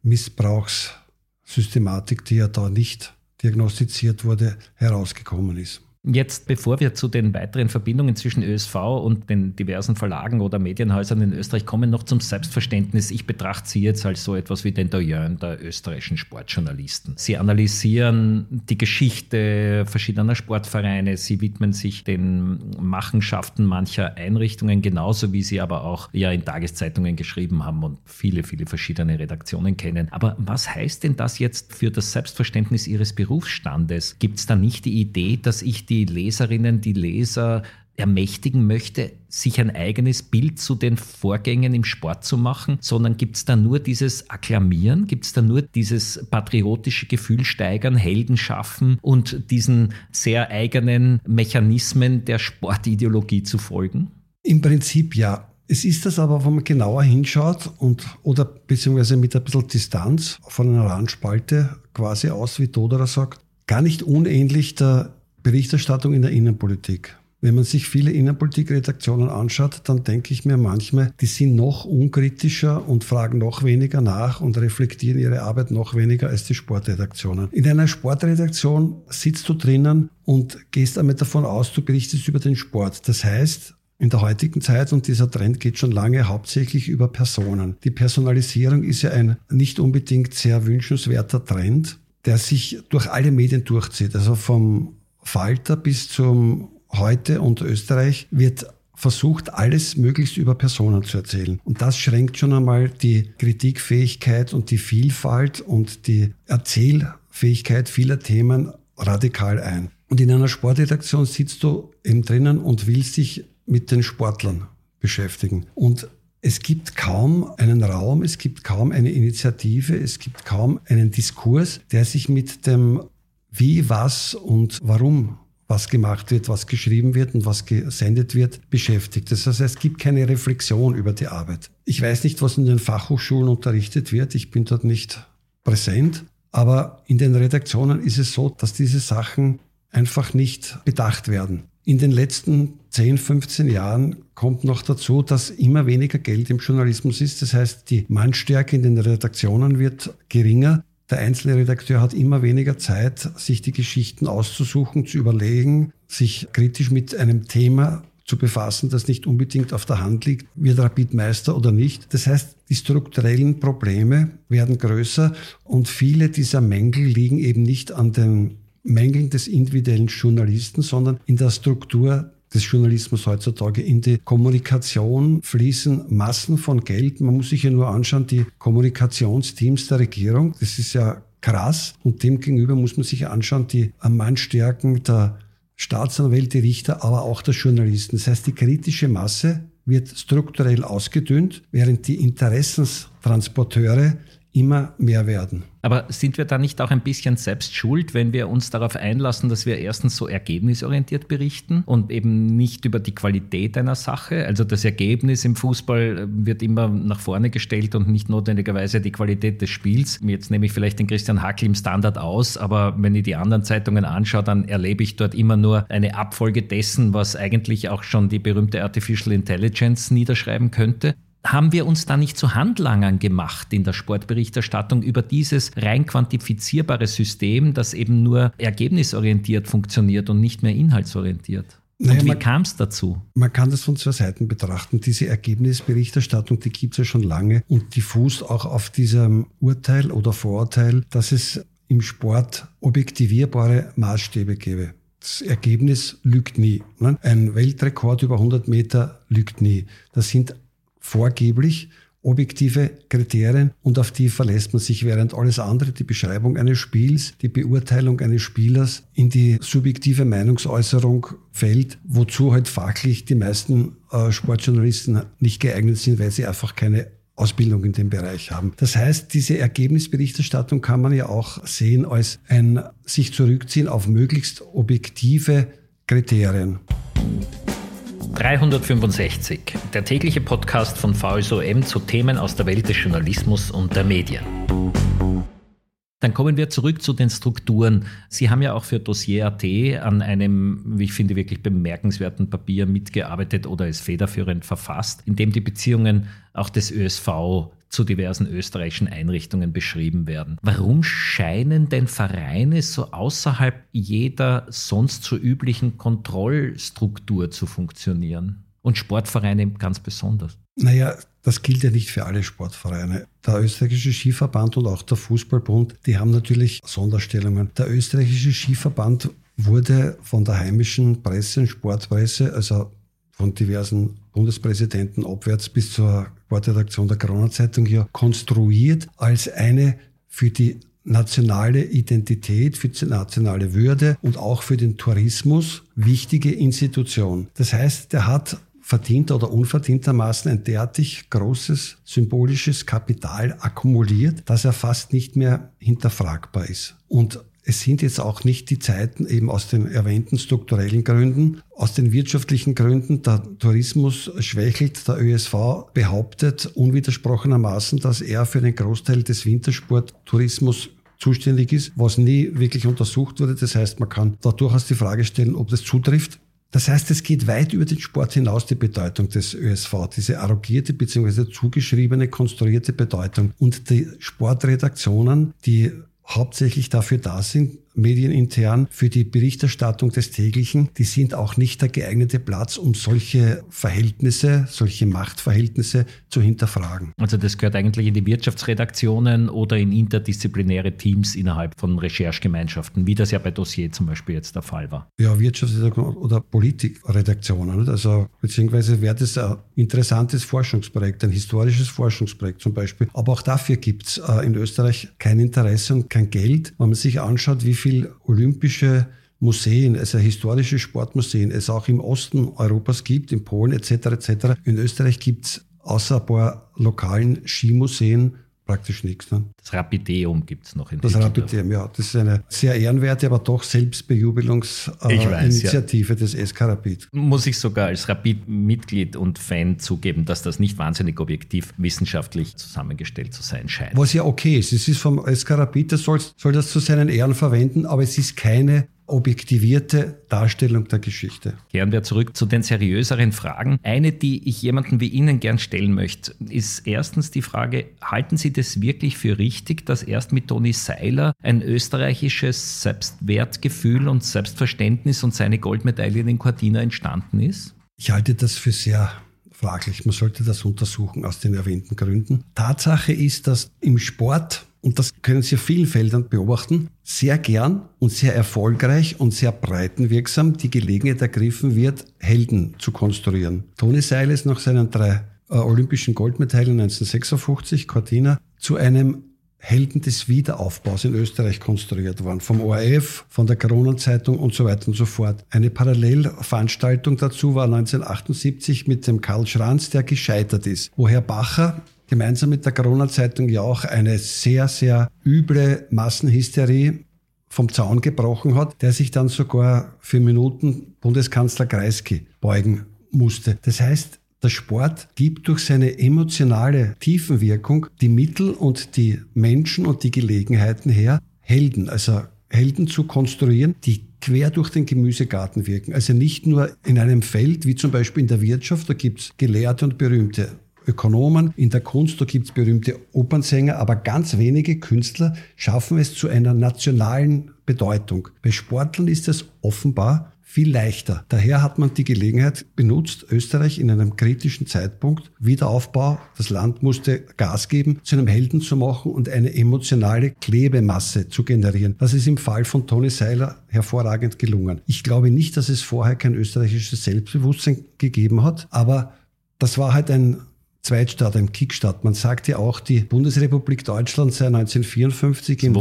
Missbrauchssystematik, die ja da nicht diagnostiziert wurde, herausgekommen ist. Jetzt, bevor wir zu den weiteren Verbindungen zwischen ÖSV und den diversen Verlagen oder Medienhäusern in Österreich kommen, noch zum Selbstverständnis. Ich betrachte Sie jetzt als so etwas wie den Doyen der österreichischen Sportjournalisten. Sie analysieren die Geschichte verschiedener Sportvereine, Sie widmen sich den Machenschaften mancher Einrichtungen, genauso wie Sie aber auch ja in Tageszeitungen geschrieben haben und viele, viele verschiedene Redaktionen kennen. Aber was heißt denn das jetzt für das Selbstverständnis Ihres Berufsstandes? Gibt es da nicht die Idee, dass ich die Leserinnen, die Leser ermächtigen möchte, sich ein eigenes Bild zu den Vorgängen im Sport zu machen, sondern gibt es da nur dieses Akklamieren, gibt es da nur dieses patriotische Gefühl steigern, Helden schaffen und diesen sehr eigenen Mechanismen der Sportideologie zu folgen? Im Prinzip ja. Es ist das aber, wenn man genauer hinschaut oder beziehungsweise mit ein bisschen Distanz von einer Randspalte quasi aus, wie Doderer sagt, gar nicht unähnlich der Berichterstattung in der Innenpolitik. Wenn man sich viele Innenpolitikredaktionen anschaut, dann denke ich mir manchmal, die sind noch unkritischer und fragen noch weniger nach und reflektieren ihre Arbeit noch weniger als die Sportredaktionen. In einer Sportredaktion sitzt du drinnen und gehst einmal davon aus, du berichtest über den Sport. Das heißt, in der heutigen Zeit, und dieser Trend geht schon lange, hauptsächlich über Personen. Die Personalisierung ist ja ein nicht unbedingt sehr wünschenswerter Trend, der sich durch alle Medien durchzieht. Also vom Falter bis zum Heute und Österreich wird versucht, alles möglichst über Personen zu erzählen. Und das schränkt schon einmal die Kritikfähigkeit und die Vielfalt und die Erzählfähigkeit vieler Themen radikal ein. Und in einer Sportredaktion sitzt du eben drinnen und willst dich mit den Sportlern beschäftigen. Und es gibt kaum einen Raum, es gibt kaum eine Initiative, es gibt kaum einen Diskurs, der sich mit dem Wie, was und warum was gemacht wird, was geschrieben wird und was gesendet wird, beschäftigt. Das heißt, es gibt keine Reflexion über die Arbeit. Ich weiß nicht, was in den Fachhochschulen unterrichtet wird. Ich bin dort nicht präsent. Aber in den Redaktionen ist es so, dass diese Sachen einfach nicht bedacht werden. In den letzten 10, 15 Jahren kommt noch dazu, dass immer weniger Geld im Journalismus ist. Das heißt, die Mannstärke in den Redaktionen wird geringer. Der einzelne Redakteur hat immer weniger Zeit, sich die Geschichten auszusuchen, zu überlegen, sich kritisch mit einem Thema zu befassen, das nicht unbedingt auf der Hand liegt, wird Rapid Meister oder nicht. Das heißt, die strukturellen Probleme werden größer und viele dieser Mängel liegen eben nicht an den Mängeln des individuellen Journalisten, sondern in der Struktur des Journalismus heutzutage. In die Kommunikation fließen Massen von Geld. Man muss sich ja nur anschauen, die Kommunikationsteams der Regierung. Das ist ja krass. Und demgegenüber muss man sich anschauen, die Mannstärken der Staatsanwälte, Richter, aber auch der Journalisten. Das heißt, die kritische Masse wird strukturell ausgedünnt, während die Interessenstransporteure immer mehr werden. Aber sind wir da nicht auch ein bisschen selbst schuld, wenn wir uns darauf einlassen, dass wir erstens so ergebnisorientiert berichten und eben nicht über die Qualität einer Sache? Also das Ergebnis im Fußball wird immer nach vorne gestellt und nicht notwendigerweise die Qualität des Spiels. Jetzt nehme ich vielleicht den Christian Hackl im Standard aus, aber wenn ich die anderen Zeitungen anschaue, dann erlebe ich dort immer nur eine Abfolge dessen, was eigentlich auch schon die berühmte Artificial Intelligence niederschreiben könnte. Haben wir uns da nicht zu Handlangern gemacht in der Sportberichterstattung über dieses rein quantifizierbare System, das eben nur ergebnisorientiert funktioniert und nicht mehr inhaltsorientiert? Und wie kam es dazu? Man kann das von zwei Seiten betrachten. Diese Ergebnisberichterstattung, die gibt es ja schon lange und die fußt auch auf diesem Urteil oder Vorurteil, dass es im Sport objektivierbare Maßstäbe gäbe. Das Ergebnis lügt nie. Ein Weltrekord über 100 Meter lügt nie. Das sind vorgeblich objektive Kriterien und auf die verlässt man sich, während alles andere, die Beschreibung eines Spiels, die Beurteilung eines Spielers in die subjektive Meinungsäußerung fällt, wozu halt fachlich die meisten Sportjournalisten nicht geeignet sind, weil sie einfach keine Ausbildung in dem Bereich haben. Das heißt, diese Ergebnisberichterstattung kann man ja auch sehen als ein sich zurückziehen auf möglichst objektive Kriterien. 365, der tägliche Podcast von VSOM zu Themen aus der Welt des Journalismus und der Medien. Dann kommen wir zurück zu den Strukturen. Sie haben ja auch für Dossier.at an einem, wie ich finde, wirklich bemerkenswerten Papier mitgearbeitet oder es federführend verfasst, in dem die Beziehungen auch des ÖSV zu diversen österreichischen Einrichtungen beschrieben werden. Warum scheinen denn Vereine so außerhalb jeder sonst so üblichen Kontrollstruktur zu funktionieren? Und Sportvereine ganz besonders? Naja, das gilt ja nicht für alle Sportvereine. Der österreichische Skiverband und auch der Fußballbund, die haben natürlich Sonderstellungen. Der österreichische Skiverband wurde von der heimischen Presse und Sportpresse, also von diversen Bundespräsidenten abwärts bis zur Sportredaktion der Corona-Zeitung hier konstruiert als eine für die nationale Identität, für die nationale Würde und auch für den Tourismus wichtige Institution. Das heißt, der hat verdient oder unverdientermaßen ein derartig großes symbolisches Kapital akkumuliert, dass er fast nicht mehr hinterfragbar ist. Und es sind jetzt auch nicht die Zeiten eben aus den erwähnten strukturellen Gründen, aus den wirtschaftlichen Gründen. Der Tourismus schwächelt, der ÖSV behauptet unwidersprochenermaßen, dass er für den Großteil des Wintersporttourismus zuständig ist, was nie wirklich untersucht wurde. Das heißt, man kann da durchaus die Frage stellen, ob das zutrifft. Das heißt, es geht weit über den Sport hinaus, die Bedeutung des ÖSV, diese arrogierte bzw. zugeschriebene, konstruierte Bedeutung. Und die Sportredaktionen, die hauptsächlich dafür da sind, medienintern für die Berichterstattung des Täglichen, die sind auch nicht der geeignete Platz, um solche Verhältnisse, solche Machtverhältnisse zu hinterfragen. Also das gehört eigentlich in die Wirtschaftsredaktionen oder in interdisziplinäre Teams innerhalb von Recherchegemeinschaften, wie das ja bei Dossier zum Beispiel jetzt der Fall war. Ja, Wirtschaftsredaktionen oder Politikredaktionen. Also beziehungsweise wäre das ein interessantes Forschungsprojekt, ein historisches Forschungsprojekt zum Beispiel. Aber auch dafür gibt es in Österreich kein Interesse und kein Geld. Wenn man sich anschaut, wie viel olympische Museen, also historische Sportmuseen, es auch im Osten Europas gibt, in Polen etc. etc. In Österreich gibt es außer ein paar lokalen Skimuseen praktisch nichts. Ne? Das Rapideum gibt es noch in Das Rapideum, ja. Das ist eine sehr ehrenwerte, aber doch Selbstbejubelungsinitiative des SK Rapid. Muss ich sogar als Rapid-Mitglied und Fan zugeben, dass das nicht wahnsinnig objektiv wissenschaftlich zusammengestellt zu sein scheint. Was ja okay ist. Es ist vom SK Rapid, das soll das zu seinen Ehren verwenden, aber es ist keine objektivierte Darstellung der Geschichte. Kehren wir zurück zu den seriöseren Fragen. Eine, die ich jemanden wie Ihnen gern stellen möchte, ist erstens die Frage, halten Sie das wirklich für richtig, dass erst mit Toni Seiler ein österreichisches Selbstwertgefühl und Selbstverständnis und seine Goldmedaille in Cortina entstanden ist? Ich halte das für sehr fraglich. Man sollte das untersuchen aus den erwähnten Gründen. Tatsache ist, dass im Sport, und das können Sie auf vielen Feldern beobachten, sehr gern und sehr erfolgreich und sehr breitenwirksam die Gelegenheit ergriffen wird, Helden zu konstruieren. Toni Seiler ist nach seinen 3 olympischen Goldmedaillen 1956, Cortina, zu einem Helden des Wiederaufbaus in Österreich konstruiert worden. Vom ORF, von der Corona-Zeitung und so weiter und so fort. Eine Parallelveranstaltung dazu war 1978 mit dem Karl Schranz, der gescheitert ist, wo Herr Bacher gemeinsam mit der Corona-Zeitung ja auch eine sehr, sehr üble Massenhysterie vom Zaun gebrochen hat, der sich dann sogar für Minuten Bundeskanzler Kreisky beugen musste. Das heißt, der Sport gibt durch seine emotionale Tiefenwirkung die Mittel und die Menschen und die Gelegenheiten her, Helden, also Helden zu konstruieren, die quer durch den Gemüsegarten wirken. Also nicht nur in einem Feld, wie zum Beispiel in der Wirtschaft, da gibt's Gelehrte und berühmte Ökonomen, in der Kunst, da gibt's berühmte Opernsänger, aber ganz wenige Künstler schaffen es zu einer nationalen Bedeutung. Bei Sportlern ist es offenbar viel leichter. Daher hat man die Gelegenheit benutzt, Österreich in einem kritischen Zeitpunkt, Wiederaufbau, das Land musste Gas geben, zu einem Helden zu machen und eine emotionale Klebemasse zu generieren. Das ist im Fall von Toni Seiler hervorragend gelungen. Ich glaube nicht, dass es vorher kein österreichisches Selbstbewusstsein gegeben hat, aber das war halt ein Zweitstart, ein Kickstart. Man sagt ja auch, die Bundesrepublik Deutschland sei 1954 im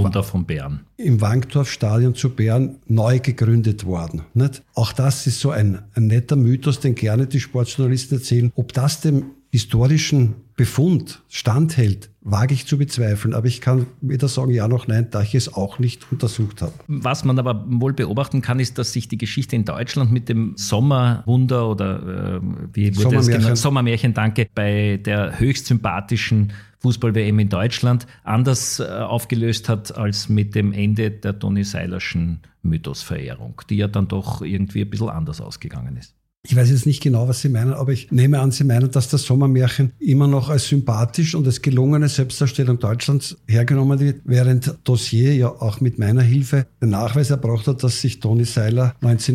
Wankdorfstadion zu Bern neu gegründet worden. Nicht? Auch das ist so ein netter Mythos, den gerne die Sportjournalisten erzählen. Ob das dem historischen Befund standhält, wage ich zu bezweifeln. Aber ich kann weder sagen ja noch nein, da ich es auch nicht untersucht habe. Was man aber wohl beobachten kann, ist, dass sich die Geschichte in Deutschland mit dem Sommerwunder oder wie wurde es genannt? Sommermärchen, danke, bei der höchst sympathischen Fußball-WM in Deutschland anders aufgelöst hat als mit dem Ende der Toni Seilerschen Mythosverehrung, die ja dann doch irgendwie ein bisschen anders ausgegangen ist. Ich weiß jetzt nicht genau, was Sie meinen, aber ich nehme an, Sie meinen, dass das Sommermärchen immer noch als sympathisch und als gelungene Selbstdarstellung Deutschlands hergenommen wird, während Dossier ja auch mit meiner Hilfe den Nachweis erbracht hat, dass sich Toni Seiler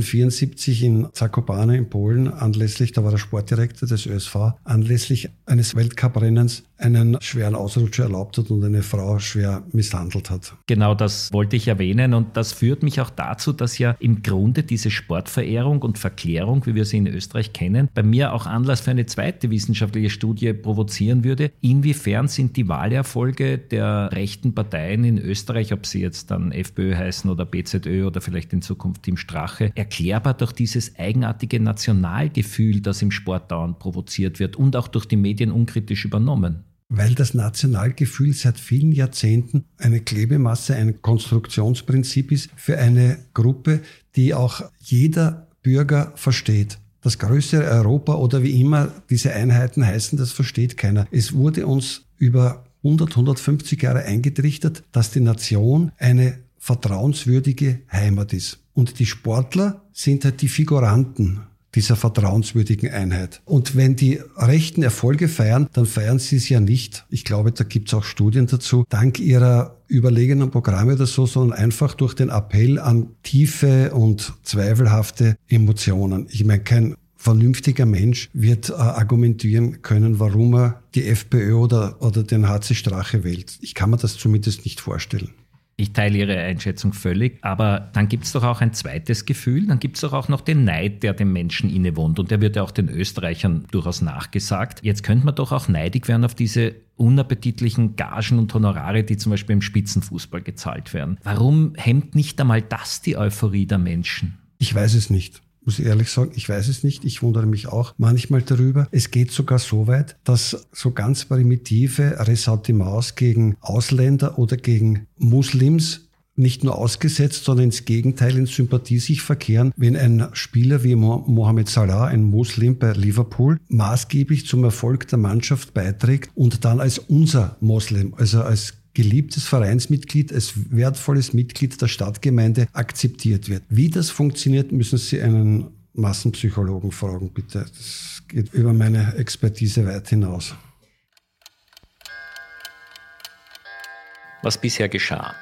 1974 in Zakopane in Polen anlässlich, da war er Sportdirektor des ÖSV, anlässlich eines Weltcuprennens einen schweren Ausrutscher erlaubt hat und eine Frau schwer misshandelt hat. Genau, das wollte ich erwähnen und das führt mich auch dazu, dass ja im Grunde diese Sportverehrung und Verklärung, wie wir sie in Österreich kennen, bei mir auch Anlass für eine zweite wissenschaftliche Studie provozieren würde. Inwiefern sind die Wahlerfolge der rechten Parteien in Österreich, ob sie jetzt dann FPÖ heißen oder BZÖ oder vielleicht in Zukunft Team Strache, erklärbar durch dieses eigenartige Nationalgefühl, das im Sport dauernd provoziert wird und auch durch die Medien unkritisch übernommen? Weil das Nationalgefühl seit vielen Jahrzehnten eine Klebemasse, ein Konstruktionsprinzip ist für eine Gruppe, die auch jeder Bürger versteht. Das größere Europa oder wie immer diese Einheiten heißen, das versteht keiner. Es wurde uns über 150 Jahre eingetrichtert, dass die Nation eine vertrauenswürdige Heimat ist. Und die Sportler sind halt die Figuranten dieser vertrauenswürdigen Einheit. Und wenn die Rechten Erfolge feiern, dann feiern sie es ja nicht, ich glaube, da gibt es auch Studien dazu, dank ihrer überlegenen Programme oder so, sondern einfach durch den Appell an tiefe und zweifelhafte Emotionen. Ich meine, kein vernünftiger Mensch wird argumentieren können, warum er die FPÖ oder den HC Strache wählt. Ich kann mir das zumindest nicht vorstellen. Ich teile Ihre Einschätzung völlig, aber dann gibt es doch auch ein zweites Gefühl, dann gibt es doch auch noch den Neid, der dem Menschen innewohnt und der wird ja auch den Österreichern durchaus nachgesagt. Jetzt könnte man doch auch neidig werden auf diese unappetitlichen Gagen und Honorare, die zum Beispiel im Spitzenfußball gezahlt werden. Warum hemmt nicht einmal das die Euphorie der Menschen? Ich weiß es nicht. Muss ich ehrlich sagen, ich weiß es nicht. Ich wundere mich auch manchmal darüber. Es geht sogar so weit, dass so ganz primitive Ressentiments gegen Ausländer oder gegen Muslims nicht nur ausgesetzt, sondern ins Gegenteil in Sympathie sich verkehren, wenn ein Spieler wie Mohamed Salah, ein Muslim bei Liverpool, maßgeblich zum Erfolg der Mannschaft beiträgt und dann als unser Moslem, also als geliebtes Vereinsmitglied, als wertvolles Mitglied der Stadtgemeinde akzeptiert wird. Wie das funktioniert, müssen Sie einen Massenpsychologen fragen, bitte. Das geht über meine Expertise weit hinaus. Was bisher geschah.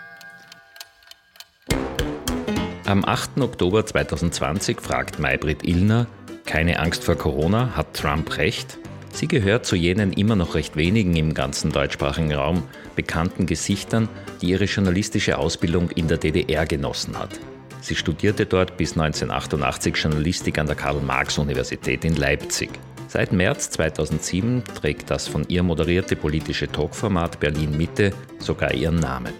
Am 8. Oktober 2020 fragt Maybrit Illner, keine Angst vor Corona, hat Trump recht? Sie gehört zu jenen immer noch recht wenigen im ganzen deutschsprachigen Raum bekannten Gesichtern, die ihre journalistische Ausbildung in der DDR genossen hat. Sie studierte dort bis 1988 Journalistik an der Karl-Marx-Universität in Leipzig. Seit März 2007 trägt das von ihr moderierte politische Talkformat Berlin Mitte sogar ihren Namen.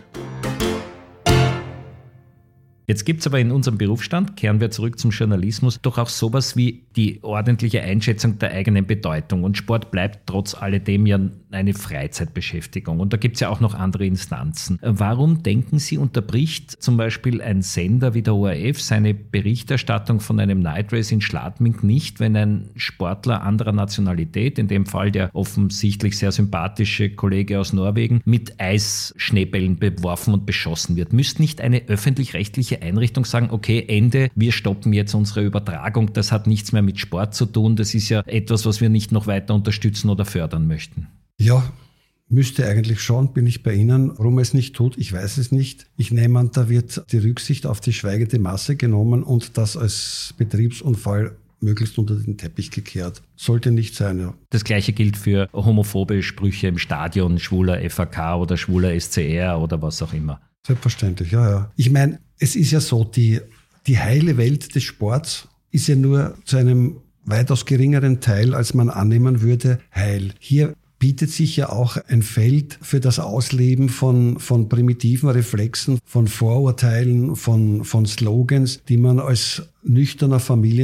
Jetzt gibt es aber in unserem Berufsstand, kehren wir zurück zum Journalismus, doch auch sowas wie die ordentliche Einschätzung der eigenen Bedeutung. Und Sport bleibt trotz alledem ja eine Freizeitbeschäftigung. Und da gibt es ja auch noch andere Instanzen. Warum denken Sie, unterbricht zum Beispiel ein Sender wie der ORF seine Berichterstattung von einem Night Race in Schladming nicht, wenn ein Sportler anderer Nationalität, in dem Fall der offensichtlich sehr sympathische Kollege aus Norwegen, mit Eisschneebällen beworfen und beschossen wird? Müsste nicht eine öffentlich-rechtliche Einrichtung sagen, okay, Ende, wir stoppen jetzt unsere Übertragung, das hat nichts mehr mit Sport zu tun, das ist ja etwas, was wir nicht noch weiter unterstützen oder fördern möchten? Ja, müsste eigentlich schon, bin ich bei Ihnen. Warum es nicht tut, ich weiß es nicht. Ich nehme an, da wird die Rücksicht auf die schweigende Masse genommen und das als Betriebsunfall möglichst unter den Teppich gekehrt. Sollte nicht sein, ja. Das Gleiche gilt für homophobe Sprüche im Stadion, schwuler FAK oder schwuler SCR oder was auch immer. Selbstverständlich, ja. Ich meine, es ist ja so, die heile Welt des Sports ist ja nur zu einem weitaus geringeren Teil, als man annehmen würde, heil. Hier bietet sich ja auch ein Feld für das Ausleben von primitiven Reflexen, von Vorurteilen, von Slogans, die man als nüchterner Familienvater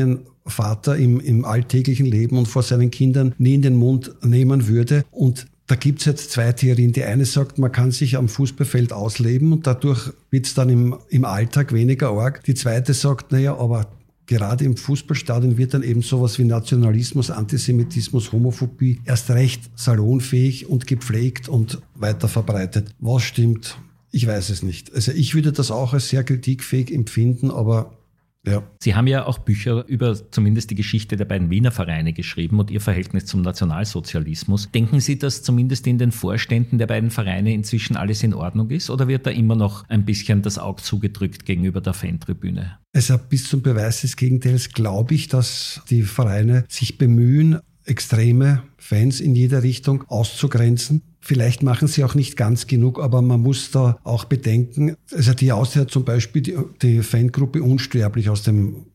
Vater im alltäglichen Leben und vor seinen Kindern nie in den Mund nehmen würde. Und da gibt es jetzt zwei Theorien. Die eine sagt, man kann sich am Fußballfeld ausleben und dadurch wird es dann im Alltag weniger arg. Die zweite sagt, naja, aber gerade im Fußballstadion wird dann eben sowas wie Nationalismus, Antisemitismus, Homophobie erst recht salonfähig und gepflegt und weiter verbreitet. Was stimmt? Ich weiß es nicht. Also ich würde das auch als sehr kritikfähig empfinden, aber ja. Sie haben ja auch Bücher über zumindest die Geschichte der beiden Wiener Vereine geschrieben und Ihr Verhältnis zum Nationalsozialismus. Denken Sie, dass zumindest in den Vorständen der beiden Vereine inzwischen alles in Ordnung ist oder wird da immer noch ein bisschen das Auge zugedrückt gegenüber der Fantribüne? Also bis zum Beweis des Gegenteils glaube ich, dass die Vereine sich bemühen, extreme Fans in jeder Richtung auszugrenzen. Vielleicht machen sie auch nicht ganz genug, aber man muss da auch bedenken, also die Austria zum Beispiel, die Fangruppe Unsterblich aus dem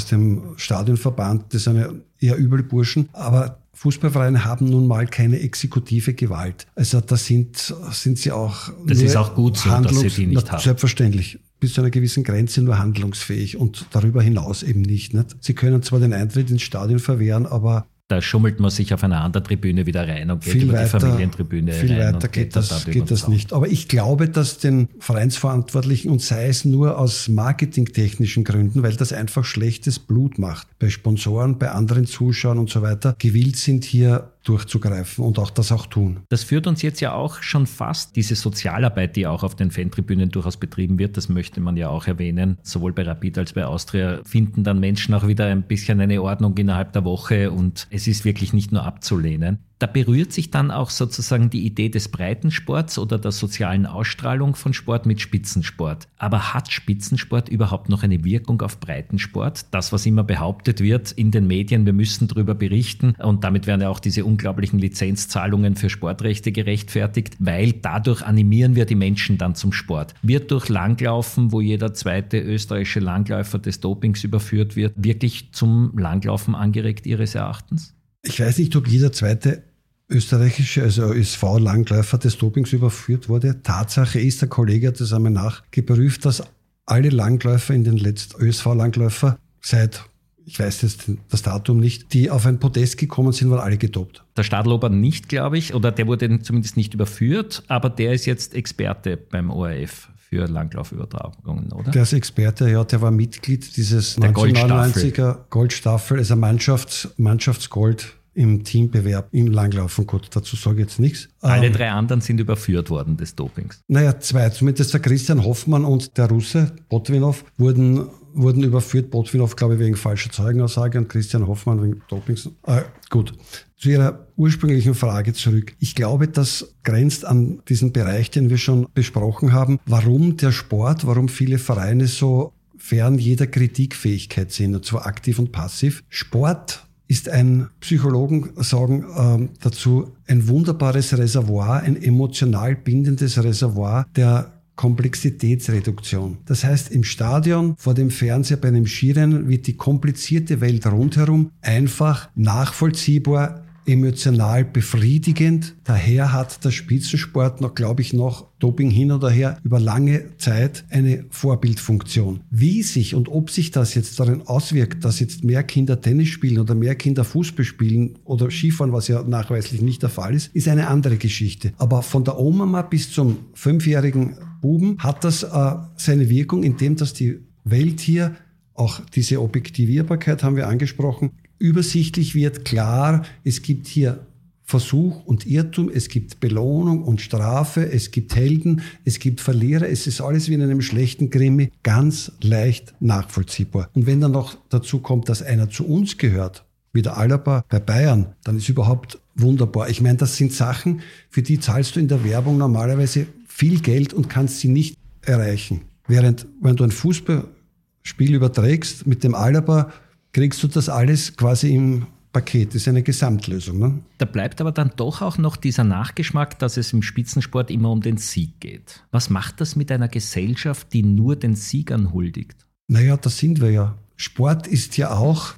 Stadionverband, das sind ja eher Übelburschen, aber Fußballvereine haben nun mal keine exekutive Gewalt. Also da sind sie auch... Das ist auch gut so, dass sie die nicht haben. Selbstverständlich. Bis zu einer gewissen Grenze nur handlungsfähig und darüber hinaus eben nicht. Sie können zwar den Eintritt ins Stadion verwehren, aber... Da schummelt man sich auf einer anderen Tribüne wieder rein und geht über die Familientribüne rein. Viel weiter geht das nicht. Aber ich glaube, dass den Vereinsverantwortlichen, und sei es nur aus marketingtechnischen Gründen, weil das einfach schlechtes Blut macht, bei Sponsoren, bei anderen Zuschauern und so weiter, gewillt sind, hier durchzugreifen und auch das auch tun. Das führt uns jetzt ja auch schon fast, diese Sozialarbeit, die auch auf den Fantribünen durchaus betrieben wird, das möchte man ja auch erwähnen, sowohl bei Rapid als bei Austria finden dann Menschen auch wieder ein bisschen eine Ordnung innerhalb der Woche und es ist wirklich nicht nur abzulehnen. Da berührt sich dann auch sozusagen die Idee des Breitensports oder der sozialen Ausstrahlung von Sport mit Spitzensport. Aber hat Spitzensport überhaupt noch eine Wirkung auf Breitensport? Das, was immer behauptet wird in den Medien, wir müssen darüber berichten und damit werden ja auch diese unglaublichen Lizenzzahlungen für Sportrechte gerechtfertigt, weil dadurch animieren wir die Menschen dann zum Sport. Wird durch Langlaufen, wo jeder zweite österreichische Langläufer des Dopings überführt wird, wirklich zum Langlaufen angeregt Ihres Erachtens? Ich weiß nicht, ob jeder zweite österreichische, also ÖSV-Langläufer des Dopings überführt wurde. Tatsache ist, der Kollege hat das einmal nachgeprüft, dass alle Langläufer in den letzten ÖSV-Langläufer seit, ich weiß jetzt das Datum nicht, die auf ein Podest gekommen sind, waren alle gedopt. Der Stadlober nicht, glaube ich, oder der wurde zumindest nicht überführt, aber der ist jetzt Experte beim ORF für Langlaufübertragungen, oder? Der ist Experte, ja, der war Mitglied dieses 1999er Goldstaffel, also Mannschaftsgold im Teambewerb im Langlaufen. Gut, dazu sage ich jetzt nichts. Alle drei anderen sind überführt worden des Dopings. Naja, zwei, zumindest der Christian Hoffmann und der Russe Botwinow wurden überführt. Botwinow, glaube ich, wegen falscher Zeugenaussage und Christian Hoffmann wegen Dopings. Gut. Zu Ihrer ursprünglichen Frage zurück. Ich glaube, das grenzt an diesen Bereich, den wir schon besprochen haben, warum der Sport, warum viele Vereine so fern jeder Kritikfähigkeit sind, und zwar aktiv und passiv. Sport ist Psychologen sagen dazu, ein wunderbares Reservoir, ein emotional bindendes Reservoir der Komplexitätsreduktion. Das heißt, im Stadion, vor dem Fernseher, bei einem Skirennen wird die komplizierte Welt rundherum einfach nachvollziehbar, emotional befriedigend. Daher hat der Spitzensport noch, glaube ich, noch Doping hin oder her über lange Zeit eine Vorbildfunktion. Wie sich und ob sich das jetzt darin auswirkt, dass jetzt mehr Kinder Tennis spielen oder mehr Kinder Fußball spielen oder Skifahren, was ja nachweislich nicht der Fall ist eine andere Geschichte. Aber von der Oma bis zum 5-jährigen Buben hat das seine Wirkung, indem dass die Welt hier, auch diese Objektivierbarkeit haben wir angesprochen, übersichtlich wird, klar, es gibt hier Versuch und Irrtum, es gibt Belohnung und Strafe, es gibt Helden, es gibt Verlierer, es ist alles wie in einem schlechten Krimi ganz leicht nachvollziehbar. Und wenn dann noch dazu kommt, dass einer zu uns gehört, wie der Alaba bei Bayern, dann ist überhaupt wunderbar. Ich meine, das sind Sachen, für die zahlst du in der Werbung normalerweise viel Geld und kannst sie nicht erreichen. Während, wenn du ein Fußballspiel überträgst mit dem Alaba, kriegst du das alles quasi im Paket. Das ist eine Gesamtlösung. Ne? Da bleibt aber dann doch auch noch dieser Nachgeschmack, dass es im Spitzensport immer um den Sieg geht. Was macht das mit einer Gesellschaft, die nur den Siegern huldigt? Naja, das sind wir ja. Sport ist ja auch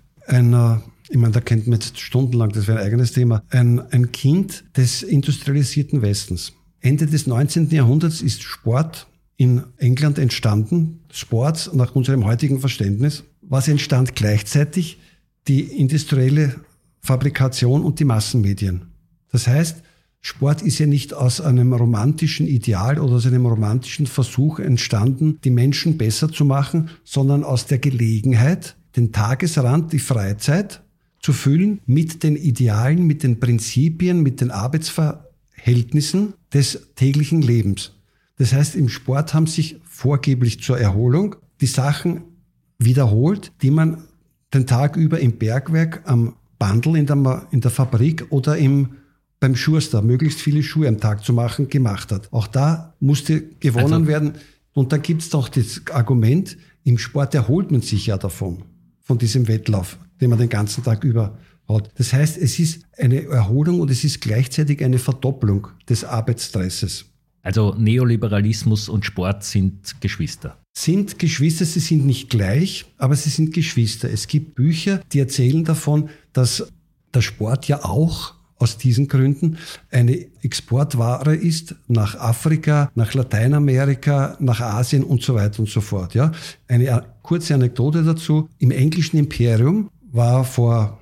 ich meine, da könnten wir jetzt stundenlang, das wäre ein eigenes Thema, ein Kind des industrialisierten Westens. Ende des 19. Jahrhunderts ist Sport in England entstanden. Sport nach unserem heutigen Verständnis. Was entstand gleichzeitig? die industrielle Fabrikation und die Massenmedien. Das heißt, Sport ist ja nicht aus einem romantischen Ideal oder aus einem romantischen Versuch entstanden, die Menschen besser zu machen, sondern aus der Gelegenheit, den Tagesrand, die Freizeit zu füllen mit den Idealen, mit den Prinzipien, mit den Arbeitsverhältnissen des täglichen Lebens. Das heißt, im Sport haben sich vorgeblich zur Erholung die Sachen wiederholt, die man den Tag über im Bergwerk, am Bandel in der Fabrik oder beim Schuster, möglichst viele Schuhe am Tag zu machen, gemacht hat. Auch da musste gewonnen werden. Und dann gibt es doch das Argument, im Sport erholt man sich ja davon, von diesem Wettlauf, den man den ganzen Tag über hat. Das heißt, es ist eine Erholung und es ist gleichzeitig eine Verdopplung des Arbeitsstresses. Also Neoliberalismus und Sport sind Geschwister. Sind Geschwister, sie sind nicht gleich, aber sie sind Geschwister. Es gibt Bücher, die erzählen davon, dass der Sport ja auch aus diesen Gründen eine Exportware ist nach Afrika, nach Lateinamerika, nach Asien und so weiter und so fort. Ja, eine kurze Anekdote dazu. Im englischen Imperium war vor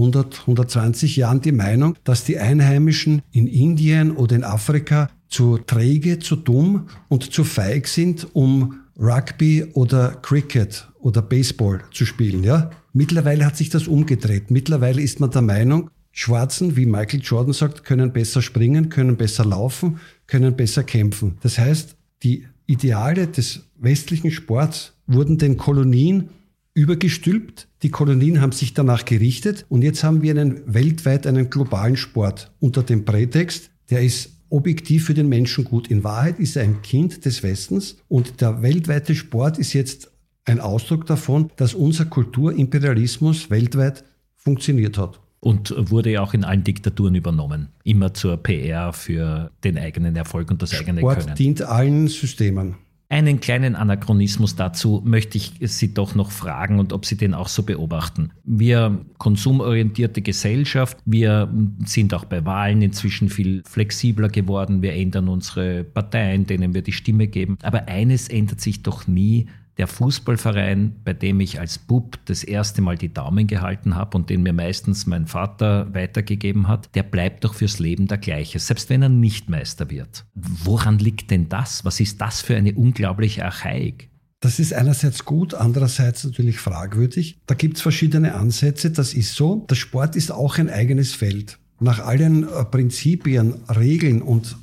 120 Jahren die Meinung, dass die Einheimischen in Indien oder in Afrika zu träge, zu dumm und zu feig sind, um Rugby oder Cricket oder Baseball zu spielen. Ja? Mittlerweile hat sich das umgedreht. Mittlerweile ist man der Meinung, Schwarzen, wie Michael Jordan sagt, können besser springen, können besser laufen, können besser kämpfen. Das heißt, die Ideale des westlichen Sports wurden den Kolonien übergestülpt. Die Kolonien haben sich danach gerichtet und jetzt haben wir weltweit einen globalen Sport unter dem Prätext, der ist objektiv für den Menschen gut. In Wahrheit ist er ein Kind des Westens und der weltweite Sport ist jetzt ein Ausdruck davon, dass unser Kulturimperialismus weltweit funktioniert hat. Und wurde ja auch in allen Diktaturen übernommen. Immer zur PR für den eigenen Erfolg und das eigene Können. Sport dient allen Systemen. Einen kleinen Anachronismus dazu möchte ich Sie doch noch fragen und ob Sie den auch so beobachten. Wir konsumorientierte Gesellschaft, wir sind auch bei Wahlen inzwischen viel flexibler geworden. Wir ändern unsere Parteien, denen wir die Stimme geben. Aber eines ändert sich doch nie. Der Fußballverein, bei dem ich als Bub das erste Mal die Daumen gehalten habe und den mir meistens mein Vater weitergegeben hat, der bleibt doch fürs Leben der gleiche, selbst wenn er nicht Meister wird. Woran liegt denn das? Was ist das für eine unglaubliche Archaik? Das ist einerseits gut, andererseits natürlich fragwürdig. Da gibt es verschiedene Ansätze. Das ist so, der Sport ist auch ein eigenes Feld. Nach allen Prinzipien, Regeln und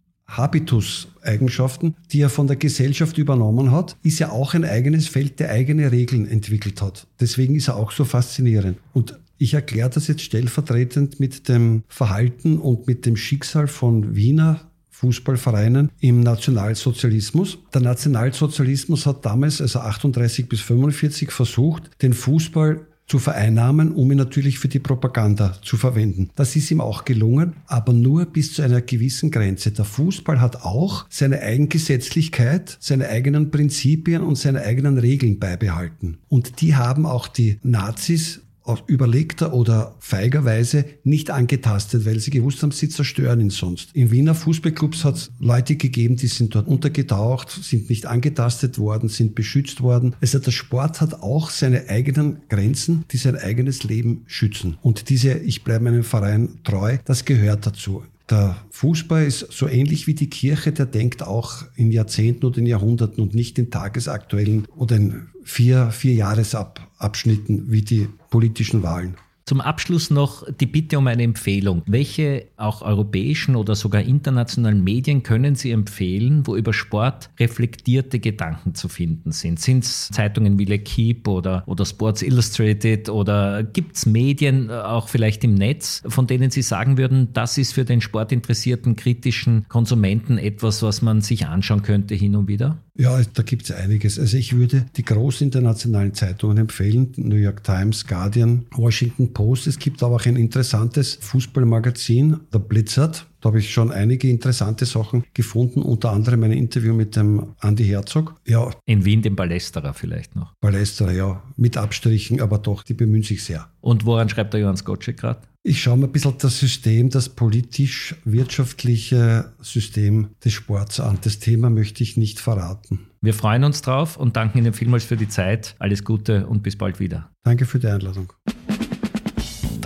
Habitus-Eigenschaften, die er von der Gesellschaft übernommen hat, ist ja auch ein eigenes Feld, der eigene Regeln entwickelt hat. Deswegen ist er auch so faszinierend. Und ich erkläre das jetzt stellvertretend mit dem Verhalten und mit dem Schicksal von Wiener Fußballvereinen im Nationalsozialismus. Der Nationalsozialismus hat damals, also 38 bis 45, versucht, den Fußball zu vereinnahmen, um ihn natürlich für die Propaganda zu verwenden. Das ist ihm auch gelungen, aber nur bis zu einer gewissen Grenze. Der Fußball hat auch seine Eigengesetzlichkeit, seine eigenen Prinzipien und seine eigenen Regeln beibehalten. Und die haben auch die Nazis aus überlegter oder feiger Weise nicht angetastet, weil sie gewusst haben, sie zerstören ihn sonst. In Wiener Fußballclubs hat es Leute gegeben, die sind dort untergetaucht, sind nicht angetastet worden, sind beschützt worden. Also der Sport hat auch seine eigenen Grenzen, die sein eigenes Leben schützen. Und diese Ich bleibe meinem Verein treu, das gehört dazu. Der Fußball ist so ähnlich wie die Kirche, der denkt auch in Jahrzehnten oder in Jahrhunderten und nicht in tagesaktuellen oder in vier Jahresabschnitten wie die politischen Wahlen. Zum Abschluss noch die Bitte um eine Empfehlung. Welche auch europäischen oder sogar internationalen Medien können Sie empfehlen, wo über Sport reflektierte Gedanken zu finden sind? Sind es Zeitungen wie L'Equipe oder Sports Illustrated oder gibt es Medien auch vielleicht im Netz, von denen Sie sagen würden, das ist für den sportinteressierten, kritischen Konsumenten etwas, was man sich anschauen könnte hin und wieder? Ja, da gibt es einiges. Also ich würde die großen internationalen Zeitungen empfehlen, New York Times, Guardian, Washington Post. Es gibt aber auch ein interessantes Fußballmagazin, der Blizzard. Da habe ich schon einige interessante Sachen gefunden, unter anderem ein Interview mit dem Andi Herzog. Ja. In Wien, dem Ballesterer vielleicht noch. Ballesterer, ja, mit Abstrichen, aber doch, die bemühen sich sehr. Und woran schreibt der Johann Skocek gerade? Ich schaue mir ein bisschen das System, das politisch-wirtschaftliche System des Sports an. Das Thema möchte ich nicht verraten. Wir freuen uns drauf und danken Ihnen vielmals für die Zeit. Alles Gute und bis bald wieder. Danke für die Einladung.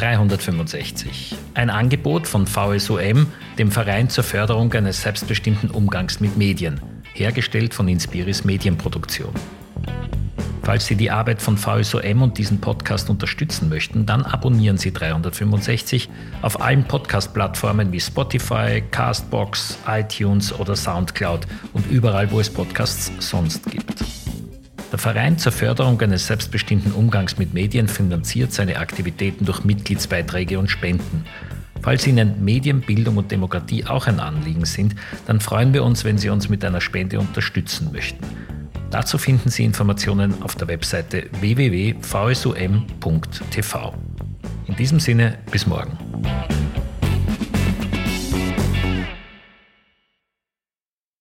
365. Ein Angebot von VSUM, dem Verein zur Förderung eines selbstbestimmten Umgangs mit Medien, hergestellt von Inspiris Medienproduktion. Falls Sie die Arbeit von VSUM und diesen Podcast unterstützen möchten, dann abonnieren Sie 365 auf allen Podcast-Plattformen wie Spotify, Castbox, iTunes oder Soundcloud und überall, wo es Podcasts sonst gibt. Der Verein zur Förderung eines selbstbestimmten Umgangs mit Medien finanziert seine Aktivitäten durch Mitgliedsbeiträge und Spenden. Falls Ihnen Medien, Bildung und Demokratie auch ein Anliegen sind, dann freuen wir uns, wenn Sie uns mit einer Spende unterstützen möchten. Dazu finden Sie Informationen auf der Webseite www.vsum.tv. In diesem Sinne, bis morgen.